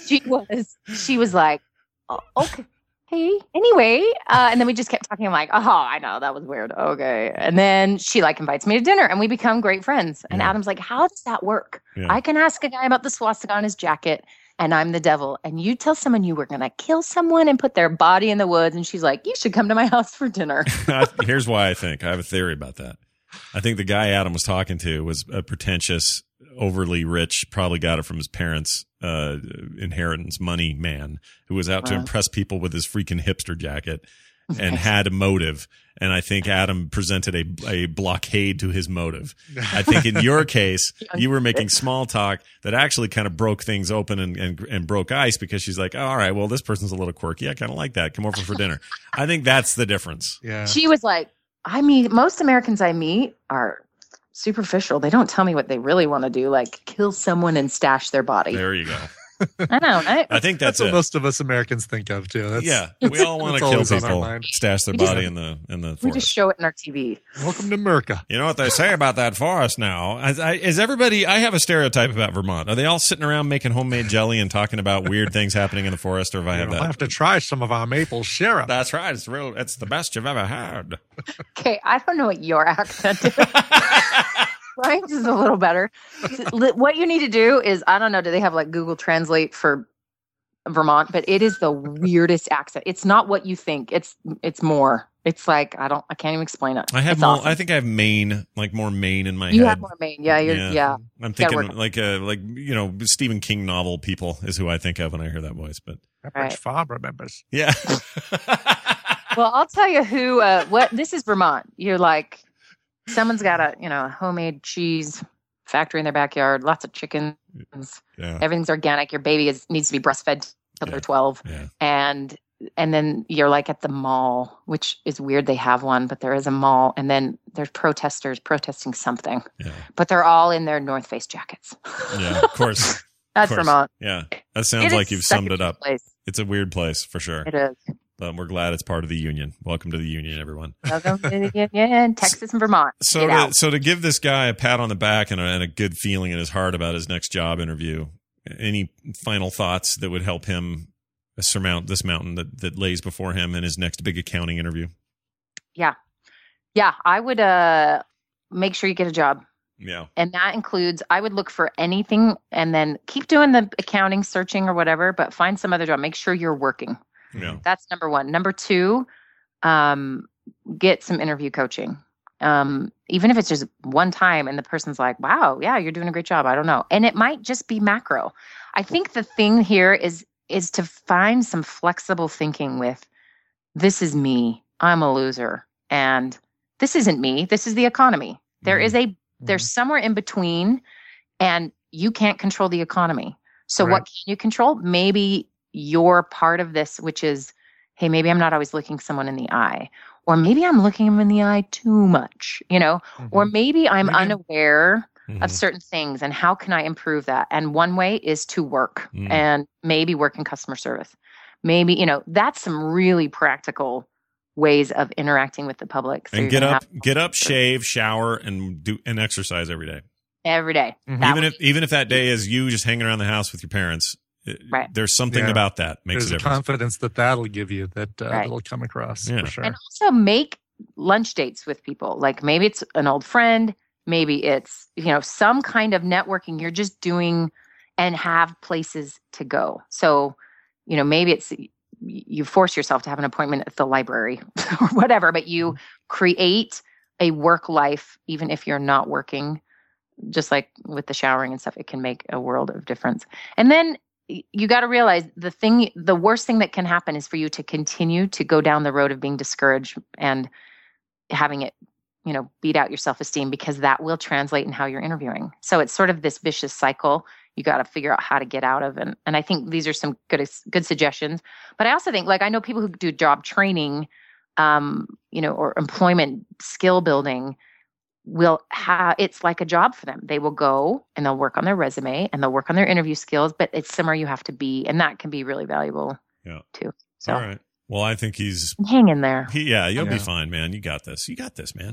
she was, she was like, oh, okay. Hey, anyway, uh, and then we just kept talking. I'm like, oh, I know that was weird. Okay, and then she like invites me to dinner, and we become great friends. And Yeah. Adam's like, how does that work? Yeah. I can ask a guy about the swastika on his jacket, and I'm the devil. And you tell someone you were gonna kill someone and put their body in the woods, and she's like, you should come to my house for dinner. Here's why I think I have a theory about that. I think the guy Adam was talking to was a pretentious, overly rich, probably got it from his parents' uh, inheritance money man who was out to Wow. impress people with his freaking hipster jacket and had a motive. And I think Adam presented a, a blockade to his motive. I think in your case, you were making small talk that actually kind of broke things open and, and, and broke ice because she's like, oh, all right, well, this person's a little quirky. I kind of like that. Come over for dinner. I think that's the difference. Yeah. She was like, I mean, most Americans I meet are superficial. They don't tell me what they really want to do, like kill someone and stash their body. There you go. I know, right? I think that's, That's what it. most of us Americans think of too. That's, Yeah, we all want to that's kill always on our people, mind. stash their We just- body in the in the We forest. just show it in our T V. Welcome to America. You know what they say about that forest now? I, I, is everybody? I have a stereotype about Vermont. Are they all sitting around making homemade jelly and talking about weird things happening in the forest, or have I have You'll that? have to try some of our maple syrup. That's right. It's real. It's the best you've ever had. Okay, I don't know what your accent is. Ryan's is a little better. What you need to do is, I don't know, do they have like Google Translate for Vermont? But it is the weirdest accent. It's not what you think. It's it's more. It's like, I don't, I can't even explain it. I have It's more. awesome. I think I have Maine, like more Maine in my You head. have more Maine. Yeah, you're, yeah. I'm Gotta thinking work. like uh like you know Stephen King novel people is who I think of when I hear that voice. But Right. Farm remembers. yeah, Well, I'll tell you who, uh, what, this is Vermont. You're like, someone's got a, you know, a homemade cheese factory in their backyard, lots of chickens. yeah, Everything's organic. Your baby is, needs to be breastfed till they're twelve. yeah. And, and then you're like at the mall, which is weird. They have one, but there is a mall. And then there's protesters protesting something, Yeah. but they're all in their North Face jackets. Yeah, of course. That's Of course. Vermont. Yeah, that sounds It is like you've such summed a it cute up. place. It's a weird place for sure. It is. But we're glad it's part of the union. Welcome to the union, everyone. Welcome to the union, Texas and Vermont. So, Get to, out. so to give this guy a pat on the back and a, and a good feeling in his heart about his next job interview, any final thoughts that would help him surmount this mountain that, that lays before him in his next big accounting interview? Yeah. Yeah. I would uh make sure you get a job. Yeah. And that includes, I would look for anything and then keep doing the accounting, searching or whatever, but find some other job. Make sure you're working. Yeah. That's number one. Number two, um, get some interview coaching. Um, even if it's just one time and the person's like, wow, yeah, you're doing a great job. I don't know. And it might just be macro. I think the thing here is, is to find some flexible thinking with, this is me. I'm a loser. And this isn't me. This is the economy. There is a, there's somewhere in between, and you can't control the economy. So Right. what can you control? Maybe you're part of this, which is, hey, maybe I'm not always looking someone in the eye, or maybe I'm looking them in the eye too much, you know, or maybe I'm Maybe- unaware Mhm. of certain things, and how can I improve that? And one way is to work Mm. and maybe work in customer service. Maybe, you know, that's some really practical ways of interacting with the public. So And you're get gonna up, have- get up, shave, shower, and do and exercise every day. every day. Mhm. That Even would if even if that day is you just hanging around the house with your parents, it- Right. there's something Yeah. about that makes There's a a difference. confidence that that'll give you that uh, Right. that'll come across Yeah. for sure. And also make lunch dates with people. Like maybe it's an old friend, maybe it's, you know, some kind of networking you're just doing and have places to go. So, you know, maybe it's you force yourself to have an appointment at the library or whatever, but you create a work life, even if you're not working, just like with the showering and stuff, it can make a world of difference. And then y- you got to realize the thing, the worst thing that can happen is for you to continue to go down the road of being discouraged and having it, you know, beat out your self-esteem, because that will translate in how you're interviewing. So it's sort of this vicious cycle you got to figure out how to get out of. And, and I think these are some good, good suggestions, but I also think, like, I know people who do job training, um, you know, or employment skill building will have, it's like a job for them. They will go and they'll work on their resume and they'll work on their interview skills, but it's somewhere you have to be. And that can be really valuable Yeah. too. So All right. Well, I think he's hang in there. he, yeah, you'll be Yeah. fine, man. You got this. You got this, man.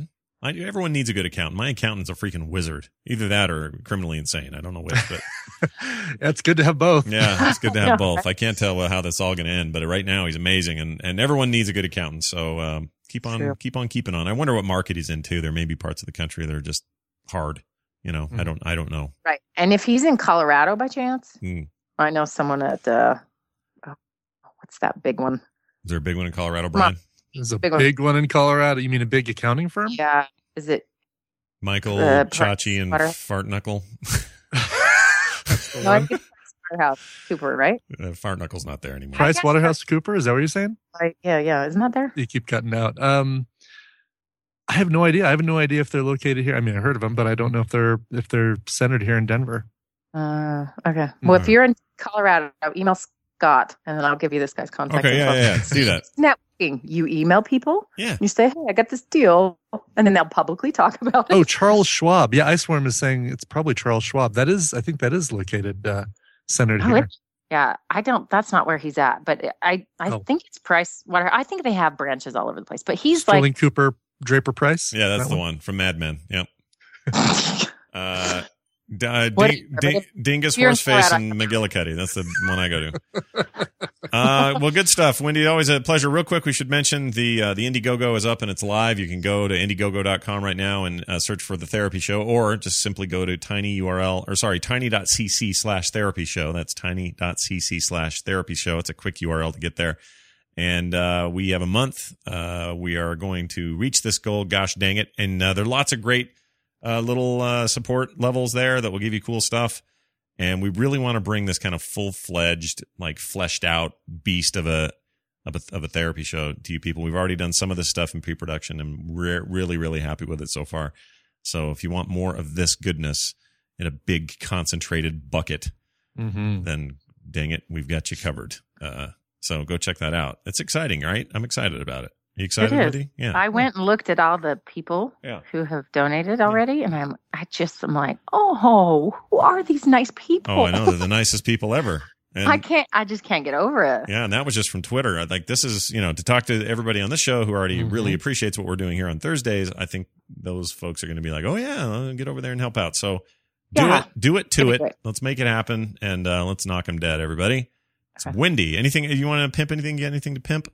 I, everyone needs a good accountant. My accountant's a freaking wizard. Either that or criminally insane. I don't know which, but it's good to have both. Yeah, it's good to have both. I can't tell how that's all going to end, but right now he's amazing, and, and everyone needs a good accountant. So um, keep on True. keep on keeping on. I wonder what market he's in too. There may be parts of the country that are just hard. You know, Mm. I don't I don't know. Right. And if he's in Colorado by chance, Mm. I know someone at, uh, oh, what's that big one? Is there a big one in Colorado, Brian? There's a Big big, one. one in Colorado. You mean a big accounting firm? Yeah. Is it? Michael, Uh, Chachi, and Water- Fart Knuckle. No, I think it's Waterhouse Cooper, right? Uh, Fart Knuckle's not there anymore. Price Waterhouse Cooper? Is that what you're saying? Right. Yeah, yeah. Isn't that there? You keep cutting out. Um, I have no idea. I have no idea if they're located here. I mean, I heard of them, but I don't know if they're if they're centered here in Denver. Uh, okay. Well, if you're in Colorado, email Scott, and then I'll give you this guy's contact. Okay, yeah, info. yeah, yeah. Do that. Networking. You email people. Yeah. You say, hey, I got this deal, and then they'll publicly talk about it. Oh, Charles Schwab. Yeah, Iceworm is saying it's probably Charles Schwab. That is, I think that is located uh, centered Oh, here. it- yeah, I don't. That's not where he's at, but I, I Oh. think it's Price Water. I think they have branches all over the place, but he's Sterling like, Cooper, Draper Price. Yeah, that's That the one? one from Mad Men. Yep. uh, D- uh, Whatever, Ding- but Ding- if- Dingus, if you're in Horseface, Colorado- and McGillicuddy. That's the one I go to. Uh, well, good stuff, Wendy. Always a pleasure. Real quick, we should mention the uh, the Indiegogo is up and it's live. You can go to indiegogo dot com right now and uh, search for the Therapy Show, or just simply go to tiny U R L or sorry tiny.cc slash Therapy Show. That's tiny.cc slash Therapy Show. It's a quick U R L to get there. And uh, we have a month. Uh, we are going to reach this goal. Gosh dang it! And uh, there are lots of great uh, little uh, support levels there that will give you cool stuff. And we really want to bring this kind of full fledged, like fleshed out beast of a, of a of a therapy show to you people. We've already done some of this stuff in pre production, and we're really really happy with it so far. So if you want more of this goodness in a big concentrated bucket, Mm-hmm. then dang it, we've got you covered. Uh, so go check that out. It's exciting, right? I'm excited about it. You excited, it is. Wendy? Yeah. I went and looked at all the people Yeah. who have donated already, and I'm, I just am like, oh, who are these nice people? Oh, I know. They're the nicest people ever. And I can't. I just can't get over it. yeah, and that was just from Twitter. I Like this is, you know, to talk to everybody on this show who already Mm-hmm. really appreciates what we're doing here on Thursdays. I think those folks are going to be like, oh yeah, I'll get over there and help out. So do Yeah. it, do it to It'd be it. great. Let's make it happen, and uh, let's knock them dead, everybody. It's Wendy. Anything you want to pimp? Anything? Get anything to pimp?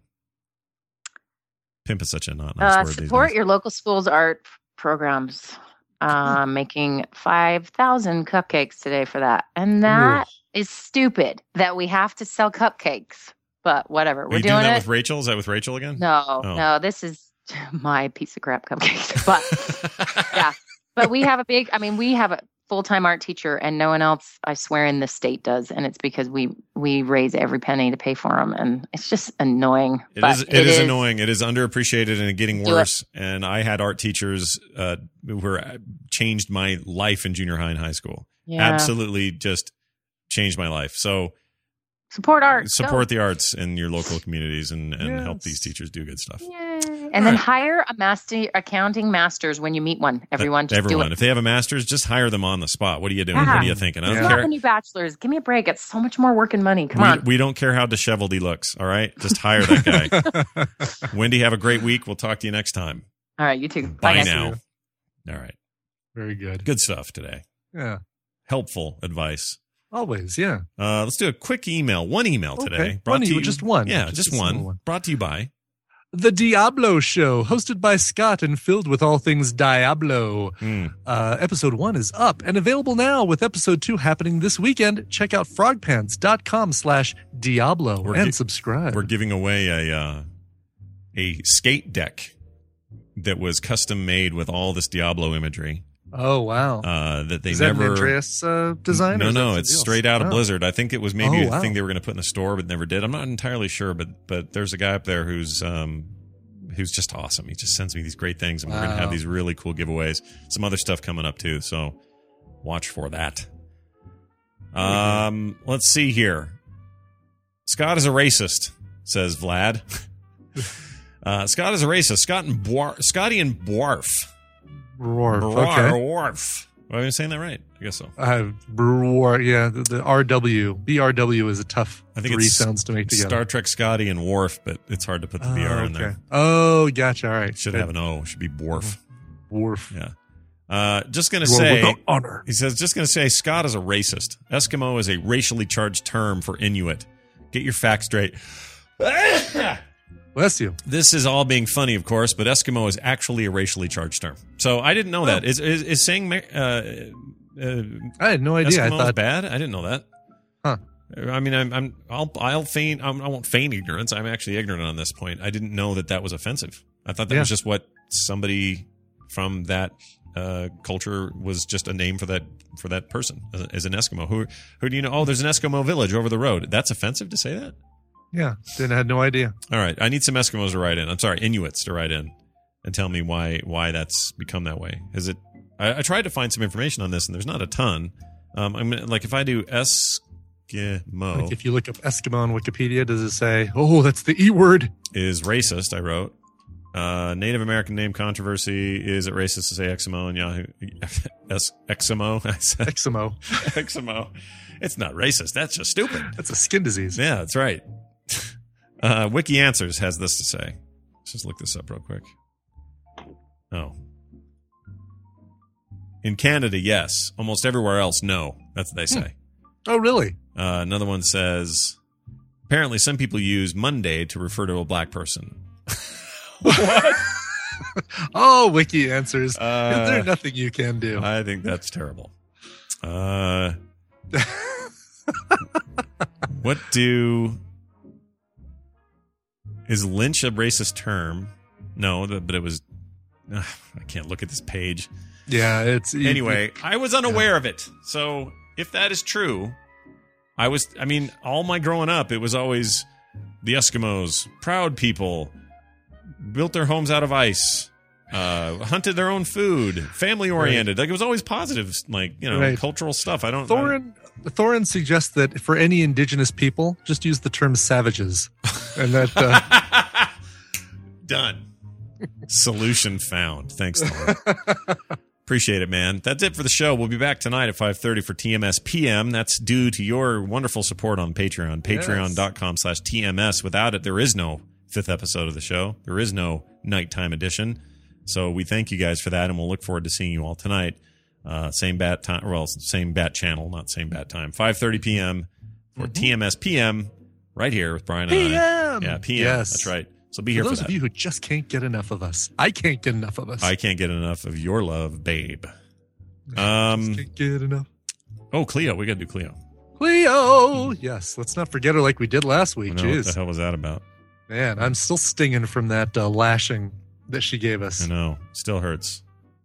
Pimp is such a not nice Uh, word these support days. your local schools art programs. Uh, making five thousand cupcakes today for that. And that is stupid that we have to sell cupcakes. But whatever. Are We're you doing doing that it. with Rachel? Is that with Rachel again? No, Oh. no, this is my piece of crap cupcakes. But yeah, but we have a big, I mean, we have a full-time art teacher and no one else, I swear, in the state does. And it's because we, we raise every penny to pay for them. And it's just annoying. It But is. It is annoying. It is underappreciated and getting Do it. worse. And I had art teachers uh, who were changed my life in junior high and high school. Yeah. Absolutely, just changed my life. So Support art. support Go. the arts in your local communities and, and help Yes. these teachers do good stuff. And then hire a master accounting masters when you meet one. Everyone, just Everyone, do it. if they have a master's, just hire them on the spot. What are you doing? Yeah. What are you thinking? I don't It's not care. when you bachelors. Give me a break. It's so much more work and money. Come we, on. we don't care how disheveled he looks. All right, just hire that guy. Wendy, have a great week. We'll talk to you next time. All right, you too. Bye, guys. now. All right, Very good. good stuff today. Yeah. Helpful advice. Always, yeah. Uh, let's do a quick email. One email today. Okay. Brought One to e- you, just one. Yeah, Just just, a simple one. one. Brought to you by. The Diablo Show, hosted by Scott and filled with all things Diablo. Hmm. Uh, episode one is up and available now with episode two happening this weekend. Check out frogpants.com slash Diablo We're and gi- subscribe. We're giving away a uh, a skate deck that was custom made with all this Diablo imagery. Oh, wow. Uh, that they Is that never. an Andreas uh, design? or No, is that no, something it's else? straight out of Oh. Blizzard. I think it was maybe Oh, a wow. thing they were going to put in the store, but never did. I'm not entirely sure, but but there's a guy up there who's um who's just awesome. He just sends me these great things, and we're going to have Wow. these really cool giveaways. Some other stuff coming up too, so watch for that. Um, let's see here. Scott is a racist, says Vlad. uh, Scott is a racist. Scott and Boar- Scotty and Bwarf. Roar. Bwarf. Okay. Bwarf. Am I saying that right? I guess so. Uh, Roar, yeah. The, the R W. B R W is a tough I think three it's sounds to make together. Star Trek Scotty and Worf, but it's hard to put the Oh, B R in okay. there. Oh, gotcha. All right. Should Good. have an O. Should be Borf. Woof. Yeah. Uh, just going to You are say, without honor. he says, just going to say Scott is a racist. Eskimo is a racially charged term for Inuit. Get your facts straight. Bless you. This is all being funny, of course, but Eskimo is actually a racially charged term. So I didn't know that. Is, is, is saying uh, uh, I had no idea. I Eskimo is thought bad? I didn't know that. Huh. I mean, I'm, I'm, I'll, I'll feign, I'm, I won't feign ignorance. I'm actually ignorant on this point. I didn't know that that was offensive. I thought that Yeah. was just what somebody from that uh, culture was just a name for that for that person as, as an Eskimo. Who, who do you know? Oh, there's an Eskimo village over the road. That's offensive to say that? Yeah, didn't had no idea. All right, I need some Eskimos to write in. I'm sorry, Inuits to write in and tell me why why that's become that way. Is it? I, I tried to find some information on this, and there's not a ton. Um, I'm gonna, like if I do Eskimo. Like if you look up Eskimo on Wikipedia, does it say, "Oh, that's the E word"? Is racist, I wrote. Uh, Native American name controversy. Is it racist to say Eskimo and Yahoo? Es- Eskimo? I said Eskimo. Eskimo. It's not racist. That's just stupid. That's a skin disease. Yeah, that's right. Uh, Wiki Answers has this to say. Let's just look this up real quick. Oh. In Canada, yes. Almost everywhere else, no. That's what they say. Oh, really? Uh, another one says, apparently some people use Monday to refer to a black person. What? Oh, Wiki Answers. Uh, Is there nothing you can do? I think that's terrible. Uh, what do... Is lynch a racist term? No, but it was... Uh, I can't look at this page. Yeah, it's... Anyway, I was unaware yeah. of it. So if that is true, I was... I mean, all my growing up, it was always the Eskimos, proud people, built their homes out of ice, uh, hunted their own food, family-oriented. Right. Like, it was always positive, like, you know, right. cultural stuff. I don't... Thorin, I, Thorin suggests that for any indigenous people, just use the term savages. And that... Uh, Done. Solution found. Thanks, Thorin. Appreciate it, man. That's it for the show. We'll be back tonight at five thirty for T M S P M. That's due to your wonderful support on Patreon. Patreon.com slash TMS. Without it, there is no fifth episode of the show. There is no nighttime edition. So we thank you guys for that, and we'll look forward to seeing you all tonight. Uh, same bat time. Well, same bat channel, not same bat time. five thirty p.m. for mm-hmm. T M S P M right here with Brian and P M. I. Yeah, P M. Yes. That's right. So be for here those for that. of you who just can't get enough of us. I can't get enough of us. I can't get enough of your love, babe. Um, just can't get enough. Oh, Cleo. We got to do Cleo. Cleo. Yes. Let's not forget her like we did last week. Know, Jeez. What the hell was that about? Man, I'm still stinging from that uh, lashing that she gave us. I know. Still hurts.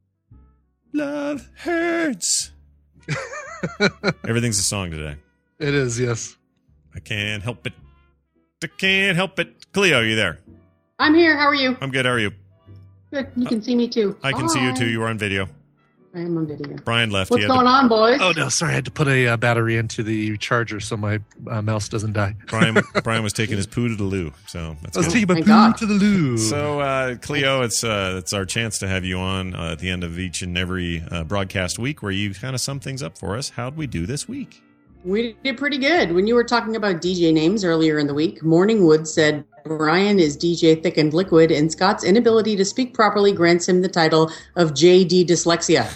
Love hurts. Everything's a song today. It is, yes. I can't help it. I can't help it. Cleo, you there? I'm here. How are you? I'm good. How are you? Good. You can uh, see me too. I can Hi. see you too. You were on video. I am on video. Brian left. What's going to... on, boys? Oh, no. Sorry. I had to put a uh, battery into the charger so my uh, mouse doesn't die. Brian Brian was taking his poo to the loo. So that's I was good. taking my Thank poo God. to the loo. So, uh, Cleo, it's uh, it's our chance to have you on uh, at the end of each and every uh, broadcast week where you kind of sum things up for us. How'd we do this week? We did pretty good. When you were talking about D J names earlier in the week, Morningwood said Brian is D J Thick and Liquid, and Scott's inability to speak properly grants him the title of J D Dyslexia.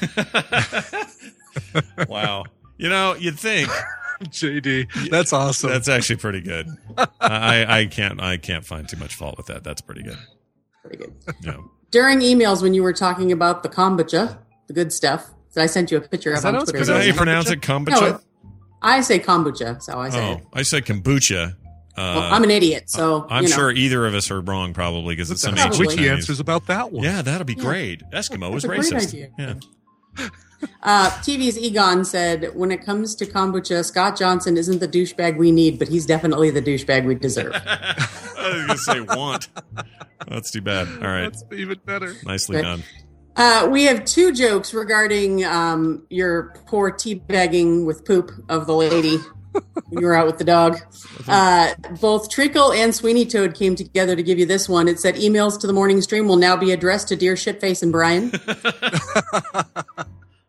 Wow. You know, you'd think J D. That's awesome. That's actually pretty good. I, I can't I can't find too much fault with that. That's pretty good. Pretty good. Yeah. During emails, when you were talking about the kombucha, the good stuff, that I sent you a picture Is of that on Twitter. Is that how you pronounce it? Kombucha? No, I say kombucha. That's how I say oh, it. I say kombucha. Uh, well, I'm an idiot, so I'm you know. sure either of us are wrong, probably, because it's some Probably. ancient Wiki Chinese. answers about that one. Yeah, that'd be Yeah. great. Eskimo That's is a great racist. idea. Yeah. Uh, T V's Egon said, when it comes to kombucha, Scott Johnson isn't the douchebag we need, but he's definitely the douchebag we deserve. I was going to say want. That's too bad. All right. That's even better. Nicely Okay. done. Uh, we have two jokes regarding um, your poor teabagging with poop of the lady. You were out with the dog. Uh, both Treacle and Sweeney Toad came together to give you this one. It said, emails to the morning stream will now be addressed to Dear Shitface and Brian.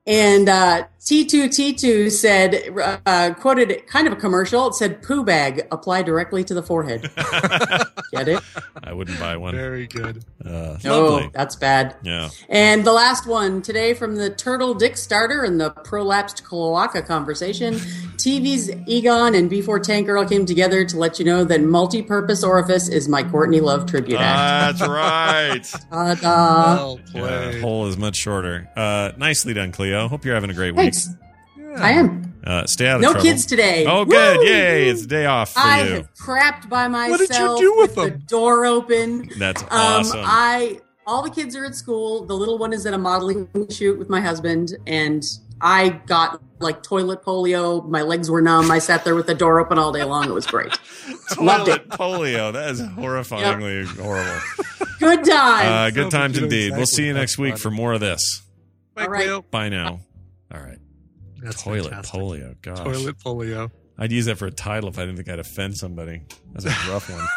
And uh, T two T two said, uh, quoted kind of a commercial. It said, "Poo bag, apply directly to the forehead." Get it? I wouldn't buy one. Very good. Uh, Oh, lovely. that's bad. Yeah. And the last one today from the Turtle Dick Starter and the prolapsed cloaca conversation. T V's Egon and B four Tank Girl came together to let you know that multi-purpose orifice is my Courtney Love tribute act. That's right. Ta-da. Well played. Yeah, hole is much shorter. Uh, nicely done, Cleo. Hope you're having a great week. Thanks. I am. Uh, stay out of No trouble. kids today. Oh, good. Woo! Yay. It's a day off for I you. have crapped by myself. What did you do with the them? door open. That's Um, awesome. I all the kids are at school. The little one is at a modeling shoot with my husband, and I got like toilet polio. My legs were numb. I sat there with the door open all day long. It was great. Loved Toilet it. polio. That is horrifyingly horrible. Good times. Uh, good So times you know indeed. We'll exactly see you what's next week fun. for more of this. Bye, All right. Cleo. Bye now. All right. That's Toilet fantastic. polio. Gosh. Toilet polio. I'd use that for a title if I didn't think I'd offend somebody. That's a rough one.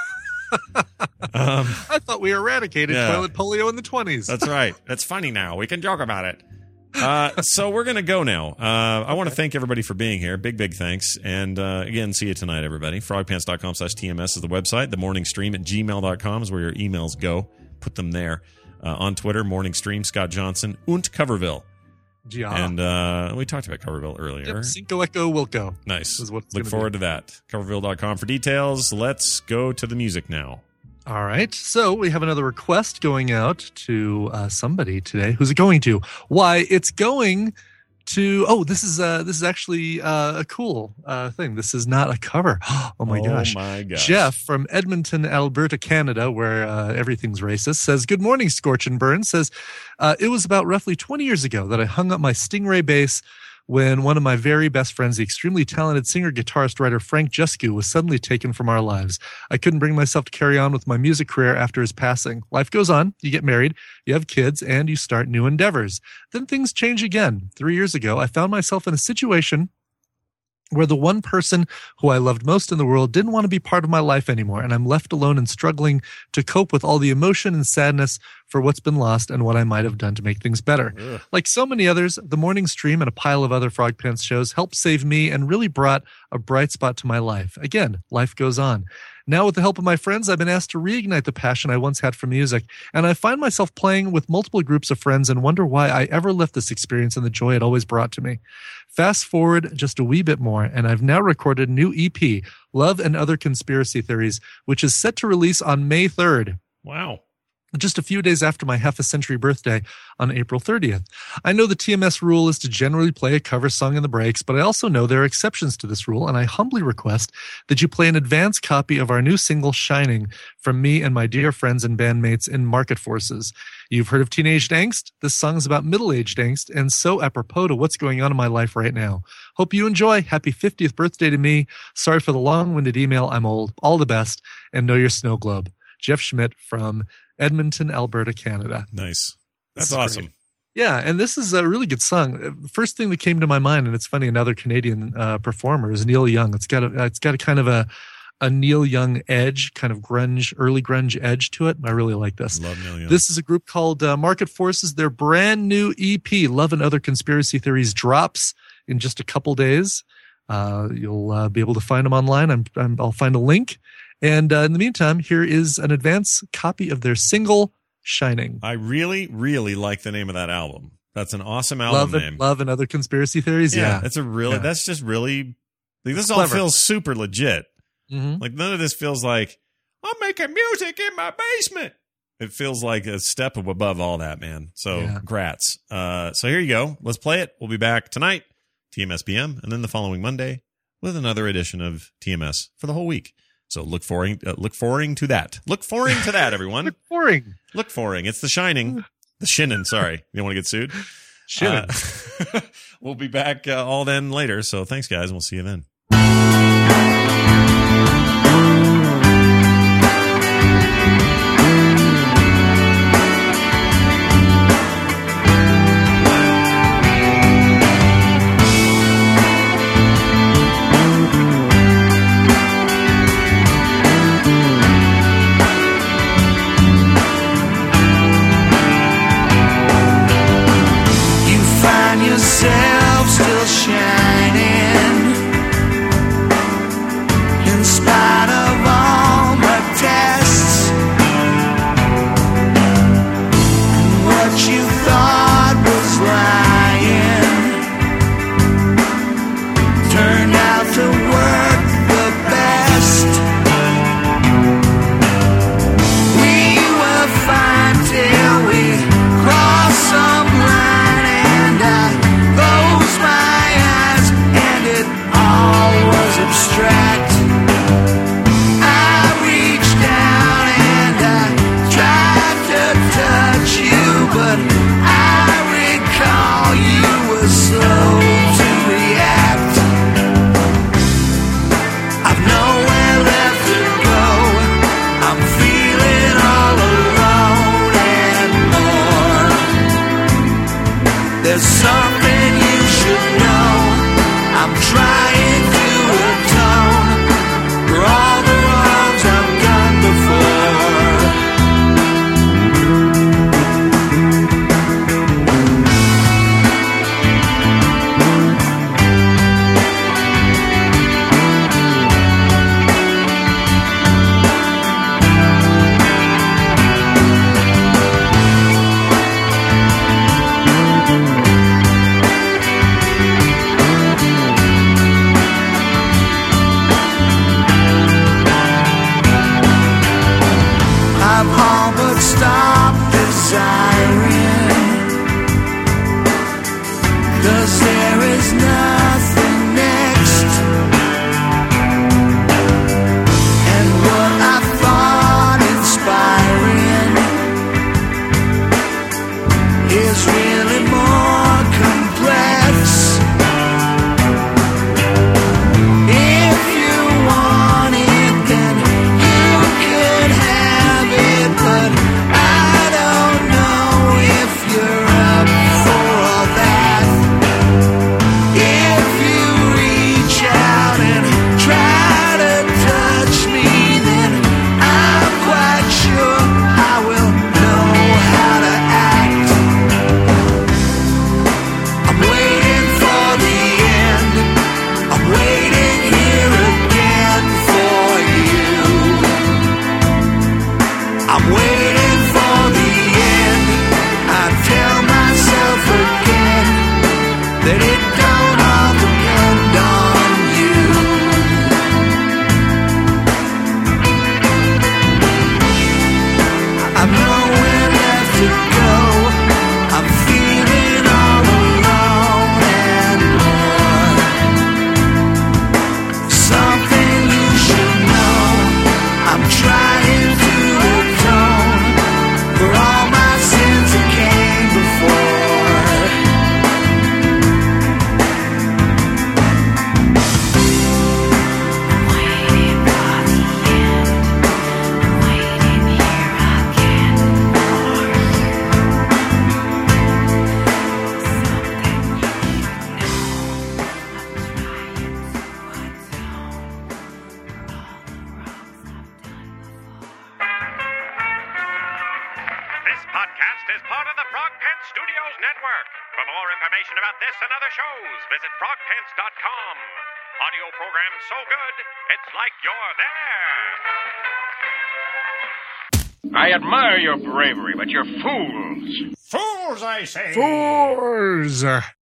um, I thought we eradicated Yeah. toilet polio in the twenties. That's right. That's funny now. We can joke about it. Uh, so we're going to go now. Uh, I want to thank everybody for being here. Big, big thanks. And uh, again, see you tonight, everybody. frogpants.com slash TMS is the website. The morning stream at gmail dot com is where your emails go. Put them there. Uh, on Twitter, morning stream, Scott Johnson, und Coverville. Yeah. And uh, we talked about Coverville earlier. Yep, Cinco Echo Wilco. Nice. Is what it's Look gonna forward be. to that. Coverville dot com for details. Let's go to the music now. All right. So we have another request going out to uh, somebody today. Who's it going to? Why, it's going to. Oh, this is uh, this is actually uh, a cool uh, thing. This is not a cover. Oh my Oh gosh. my gosh. Jeff from Edmonton, Alberta, Canada, where uh, everything's racist, says, "Good morning, Scorch and Burn." Says, uh, "It was about roughly twenty years ago that I hung up my Stingray bass when one of my very best friends, the extremely talented singer, guitarist, writer Frank Jesku, was suddenly taken from our lives. I couldn't bring myself to carry on with my music career after his passing. Life goes on. You get married, you have kids, and you start new endeavors. Then things change again. Three years ago, I found myself in a situation where the one person who I loved most in the world didn't want to be part of my life anymore, and I'm left alone and struggling to cope with all the emotion and sadness for what's been lost and what I might have done to make things better. Ugh. Like so many others, the morning stream and a pile of other Frog Pants shows helped save me and really brought a bright spot to my life. Again, life goes on. Now, with the help of my friends, I've been asked to reignite the passion I once had for music, and I find myself playing with multiple groups of friends and wonder why I ever left this experience and the joy it always brought to me. Fast forward just a wee bit more, and I've now recorded a new E P, Love and Other Conspiracy Theories, which is set to release on May third. Wow. Just a few days after my half a century birthday on April thirtieth. I know the T M S rule is to generally play a cover song in the breaks, but I also know there are exceptions to this rule, and I humbly request that you play an advance copy of our new single, Shining, from me and my dear friends and bandmates in Market Forces. You've heard of Teenaged Angst? This song is about middle-aged angst, and so apropos to what's going on in my life right now. Hope you enjoy. Happy fiftieth birthday to me. Sorry for the long-winded email. I'm old. All the best, and know your snow globe. Jeff Schmidt from Edmonton, Alberta, Canada. Nice. That's This is awesome. great. Yeah, and this is a really good song. The first thing that came to my mind, and it's funny, another Canadian uh, performer is Neil Young. It's got a, it's got a kind of a, a Neil Young edge, kind of grunge, early grunge edge to it. I really like this. Love Neil Young. This is a group called uh, Market Forces. Their brand new E P, Love and Other Conspiracy Theories, drops in just a couple days. Uh, you'll uh, be able to find them online. I'm, I'm, I'll find a link. And uh, in the meantime, here is an advance copy of their single, Shining. I really, really like the name of that album. That's an awesome album Love name. and, Love and Other Conspiracy Theories. Yeah. That's a really, Yeah. that's just really, like, this It's all clever. feels super legit. Mhm. Like, none of this feels like, I'm making music in my basement. It feels like a step above all that, man. So, Yeah. grats. Uh, so here you go. Let's play it. We'll be back tonight, T M S B M, and then the following Monday with another edition of T M S for the whole week. So look forward, uh, look forward to that. Look forward to that, everyone. Look forward. Look forward. It's The Shining. The Shinin, sorry. You don't want to get sued? Shinin. Uh, we'll be back uh, all then later. So thanks, guys. We'll see you then. You find yourself Podcast is part of the Frog Pants Studios Network. For more information about this and other shows, visit frog pants dot com. Audio program so good, it's like you're there. I admire your bravery, but you're fools. Fools, I say. Fools!